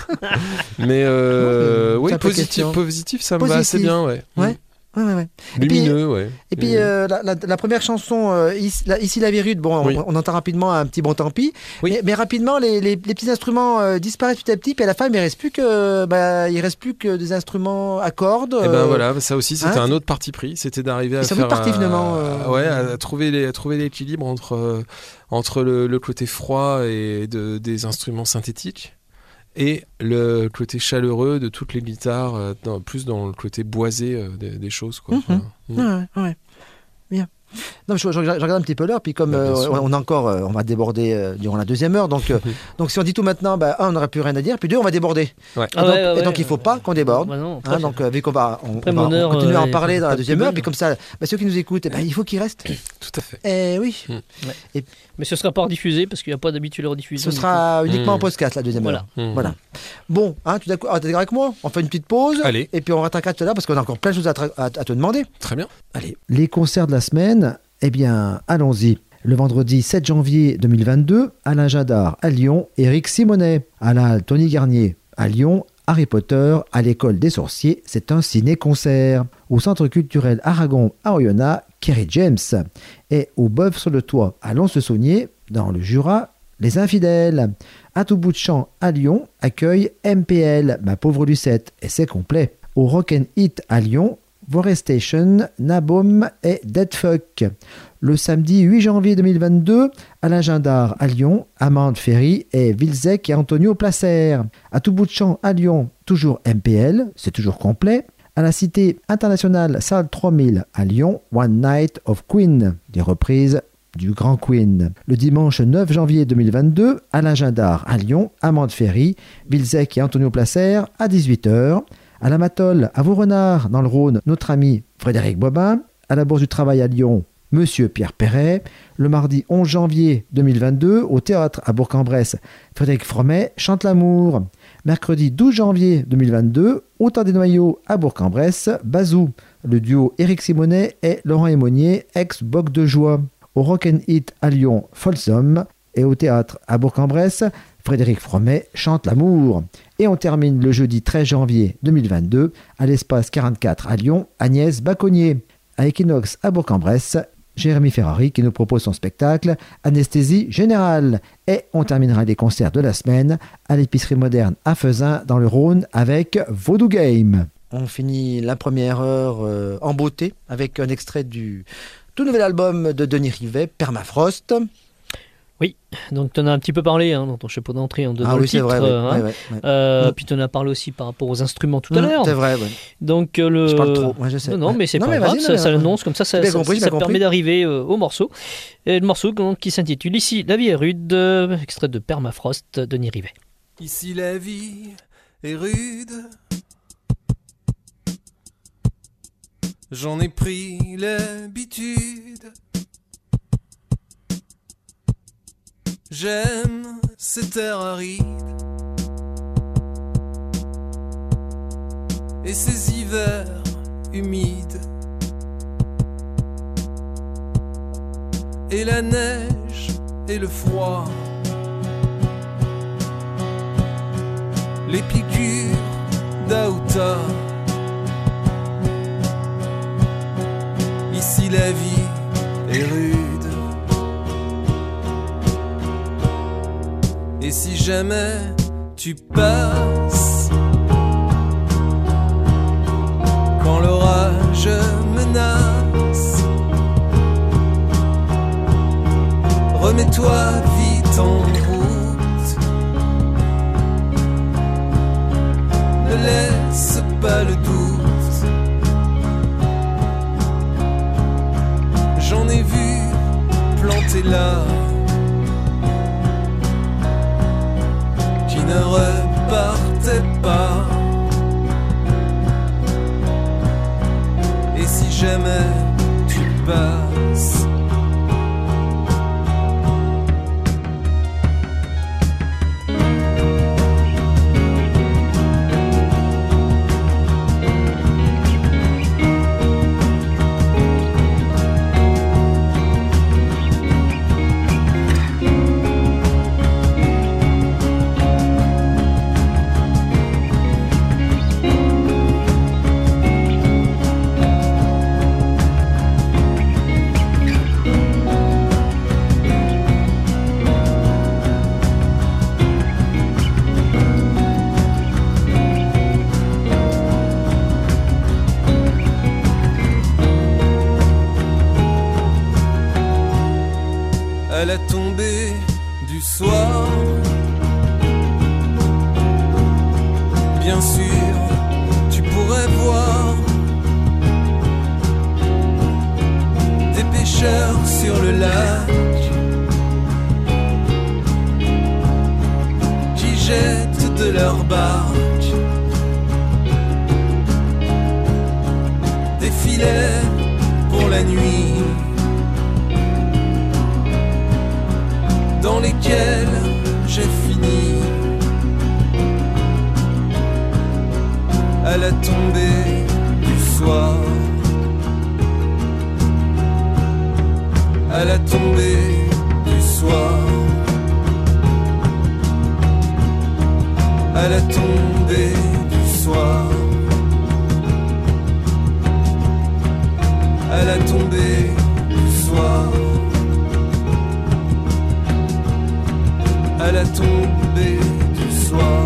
mais euh, Non, mais oui, c'est un peu positif, question. positif, ça me va assez Positif. bien, ouais. Ouais. Ouais, ouais, ouais. Et puis- Lumineux, ouais. Et puis euh, la, la- la première chanson, euh, ici, la, ici la Vérute, bon, on- Oui. on, entend rapidement un petit bon tant pis, Oui. mais, mais rapidement les, les- les petits instruments euh, disparaissent petit à petit, puis à la fin il ne reste plus que, bah, il reste plus que des instruments à cordes. Et ben euh, voilà, ça aussi c'était hein, un autre parti pris, c'était d'arriver à Et c'est un faire autre parti, un- finalement, euh, ouais, à trouver les, à trouver l'équilibre entre euh, entre le, le côté froid et de, des instruments synthétiques et le côté chaleureux de toutes les guitares, euh, dans- plus dans le côté boisé euh, des, des choses quoi. Mhm. Voilà. Mm. Ouais, ouais, bien. Non, je, je- je regarde un petit peu l'heure, puis comme Bah, bien euh, sûr. on a encore, euh, on va déborder euh, durant la deuxième heure, donc, euh, donc si on dit tout maintenant, bah, un, on n'aurait plus rien à dire, puis deux, on va déborder. Ouais. Et, Ah donc, ouais, ouais, et donc, ouais. il ne faut pas qu'on déborde. Bah non, après, Hein, donc, euh, vu qu'on va, on, Après, on va- mon on heure, continue à en euh, parler dans la pas deuxième plus heure, belle. puis comme ça, bah, ceux qui nous écoutent, eh ben, il faut qu'ils restent. Tout à fait. Eh oui. Mais ce sera pas rediffusé parce qu'il n'y a pas d'habitude de rediffuser. Ce sera uniquement Mm. en podcast la deuxième Voilà. heure. Mm. Voilà. Bon, hein, tu es d'accord ah, t'es d'accord avec moi? On fait une petite pause. Allez. Et puis on rattraquera tout à l'heure parce qu'on a encore plein de choses à, tra- à- à te demander. Très bien. Allez. Les concerts de la semaine, eh bien, allons-y. Le vendredi sept janvier deux mille vingt-deux, Alain Jadard à Lyon, Éric Simonet. À la Halle Tony Garnier à Lyon, Harry Potter à l'école des sorciers, c'est un ciné-concert. Au Centre culturel Aragon à Oyonnax, Kerry James. Et au Bœuf sur le Toit à Lons-le-Saunier, dans le Jura, Les Infidèles. À tout bout de champ à Lyon, accueille M P L, Ma pauvre Lucette, et c'est complet. Au Rock and Hit à Lyon, Forestation, Nabaum et Deadfuck. Le samedi huit janvier deux mille vingt-deux, Alain Jadard à Lyon, Amande Ferry et Vilzec et Antonio Placer. À tout bout de champ à Lyon, toujours M P L, c'est toujours complet. À la Cité internationale Salle trois mille à Lyon, One Night of Queen, des reprises du Grand Queen. Le dimanche neuf janvier deux mille vingt-deux, Alain Jadard à Lyon, Amande Ferry, Vilzec et Antonio Placer à dix-huit heures. À la Matole, à Vaurenard, dans le Rhône, notre ami Frédéric Bobin. À la Bourse du Travail à Lyon, Monsieur Pierre Perret. Le mardi onze janvier deux mille vingt-deux, au théâtre à Bourg-en-Bresse, Frédéric Fromet chante l'amour. Mercredi douze janvier deux mille vingt-deux, au Temps des Noyaux à Bourg-en-Bresse, Bazou, le duo Éric Simonet et Laurent Aymonier, ex-Boc de Joie. Au Rock and Hit à Lyon, Folsom. Et au théâtre à Bourg-en-Bresse, Frédéric Fromet chante l'amour. Et on termine le jeudi treize janvier deux mille vingt-deux à l'espace quarante-quatre à Lyon, Agnès Baconnier. À Equinox à Bourg-en-Bresse, Jérémy Ferrari qui nous propose son spectacle Anesthésie Générale. Et on terminera les concerts de la semaine à l'épicerie moderne à Fezin dans le Rhône avec Voodoo Game. On finit la première heure euh, en beauté avec un extrait du tout nouvel album de Denis Rivet, Permafrost. Oui, donc tu en as un petit peu parlé hein, dans ton chapeau d'entrée en donnant Ah le oui, c'est titre. vrai. Oui. hein. Ouais, ouais, ouais. Euh, Mm. Puis tu en as parlé aussi par rapport aux instruments tout à Mm, l'heure. C'est vrai, ouais. Donc euh, le. Je parle trop, ouais, je sais. Non, non, Ouais. mais c'est Non, pas mais grave, vas-y, ça, non, ça mais- l'annonce comme ça, ça, J'ai bien ça- compris, j'ai ça bien permet compris. d'arriver euh, au morceau. Et le morceau donc, qui s'intitule ici La vie est rude, euh, extrait de Permafrost, Denis Rivet. Ici la vie est rude. J'en ai pris l'habitude. J'aime cet air aride et ces hivers humides et la neige et le froid les piqûres d'Aouta. Ici la vie est rude. Et si jamais tu passes, quand l'orage menace, remets-toi vite en route. Ne laisse pas le doute. J'en ai vu planter là qui ne repartait pas. Et si jamais tu passes, à la tombée du soir, bien sûr, tu pourrais voir des pêcheurs sur le lac qui jettent de leur barque des filets pour la nuit, dans lesquels j'ai fini à la tombée du soir, à la tombée du soir, à la tombée du soir, à la tombée du soir, à la tombée du soir.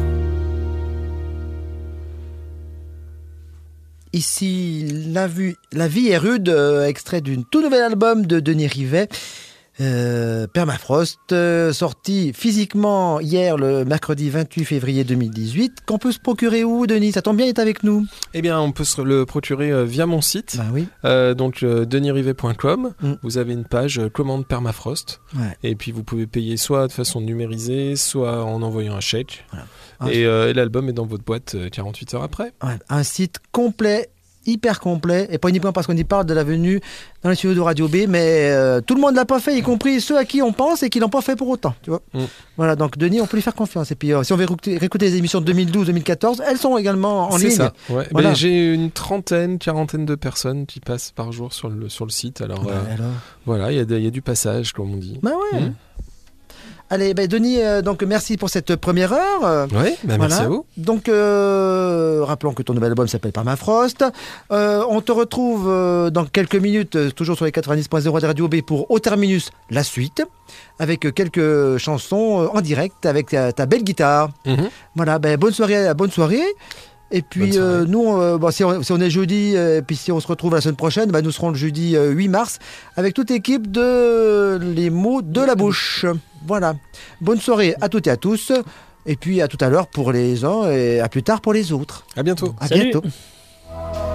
Ici, la, vue, la vie est rude, euh, extrait d'un tout nouvel album de Denis Rivet, euh, Permafrost, euh, sorti physiquement hier, le mercredi vingt-huit février deux mille dix-huit. Qu'on peut se procurer où, Denis? Ça tombe bien, il est avec nous. Eh bien, on peut se le procurer euh, via mon site, bah oui. euh, donc euh, denis rivet point com. Mm. Vous avez une page euh, commande Permafrost, Ouais. et puis vous pouvez payer soit de façon numérisée, soit en envoyant un chèque. Voilà. Et, euh, et l'album est dans votre boîte euh, quarante-huit heures après. Ouais, un site complet, hyper complet, et pas uniquement parce qu'on y parle de la venue dans les studios de Radio B, mais euh, tout le monde l'a pas fait, y compris ceux à qui on pense et qui l'ont pas fait pour autant, tu vois. Mm. Voilà, donc Denis, on peut lui faire confiance. Et puis euh, si on veut réécouter, réécouter les émissions de deux mille douze deux mille quatorze, elles sont également en C'est ligne. ça, ouais. Voilà. Ben, j'ai une trentaine, quarantaine de personnes qui passent par jour sur le, sur le site. Alors, Bah, euh, alors. voilà, il y, a de- il y a du passage, comme on dit. Bah ouais. Mm. Allez, ben Denis, euh, donc merci pour cette première heure. Euh, Oui, ben, merci Voilà. à vous. Donc, euh, rappelons que ton nouvel album s'appelle Permafrost. Euh, on te retrouve euh, dans quelques minutes, euh, toujours sur les quatre-vingt-dix point zéro de Radio B pour Au Terminus, la suite, avec euh, quelques chansons euh, en direct, avec ta, ta belle guitare. Mhm. Voilà, ben bonne soirée, bonne soirée. Et puis Bonne soirée. euh, nous, euh, bon, si, on, si on est jeudi, euh, et puis si on se retrouve la semaine prochaine, ben, nous serons le jeudi euh, huit mars avec toute l'équipe de Les mots de la bouche. Voilà. Bonne soirée à toutes et à tous. Et puis à tout à l'heure pour les uns et à plus tard pour les autres. À bientôt. À Salut. bientôt.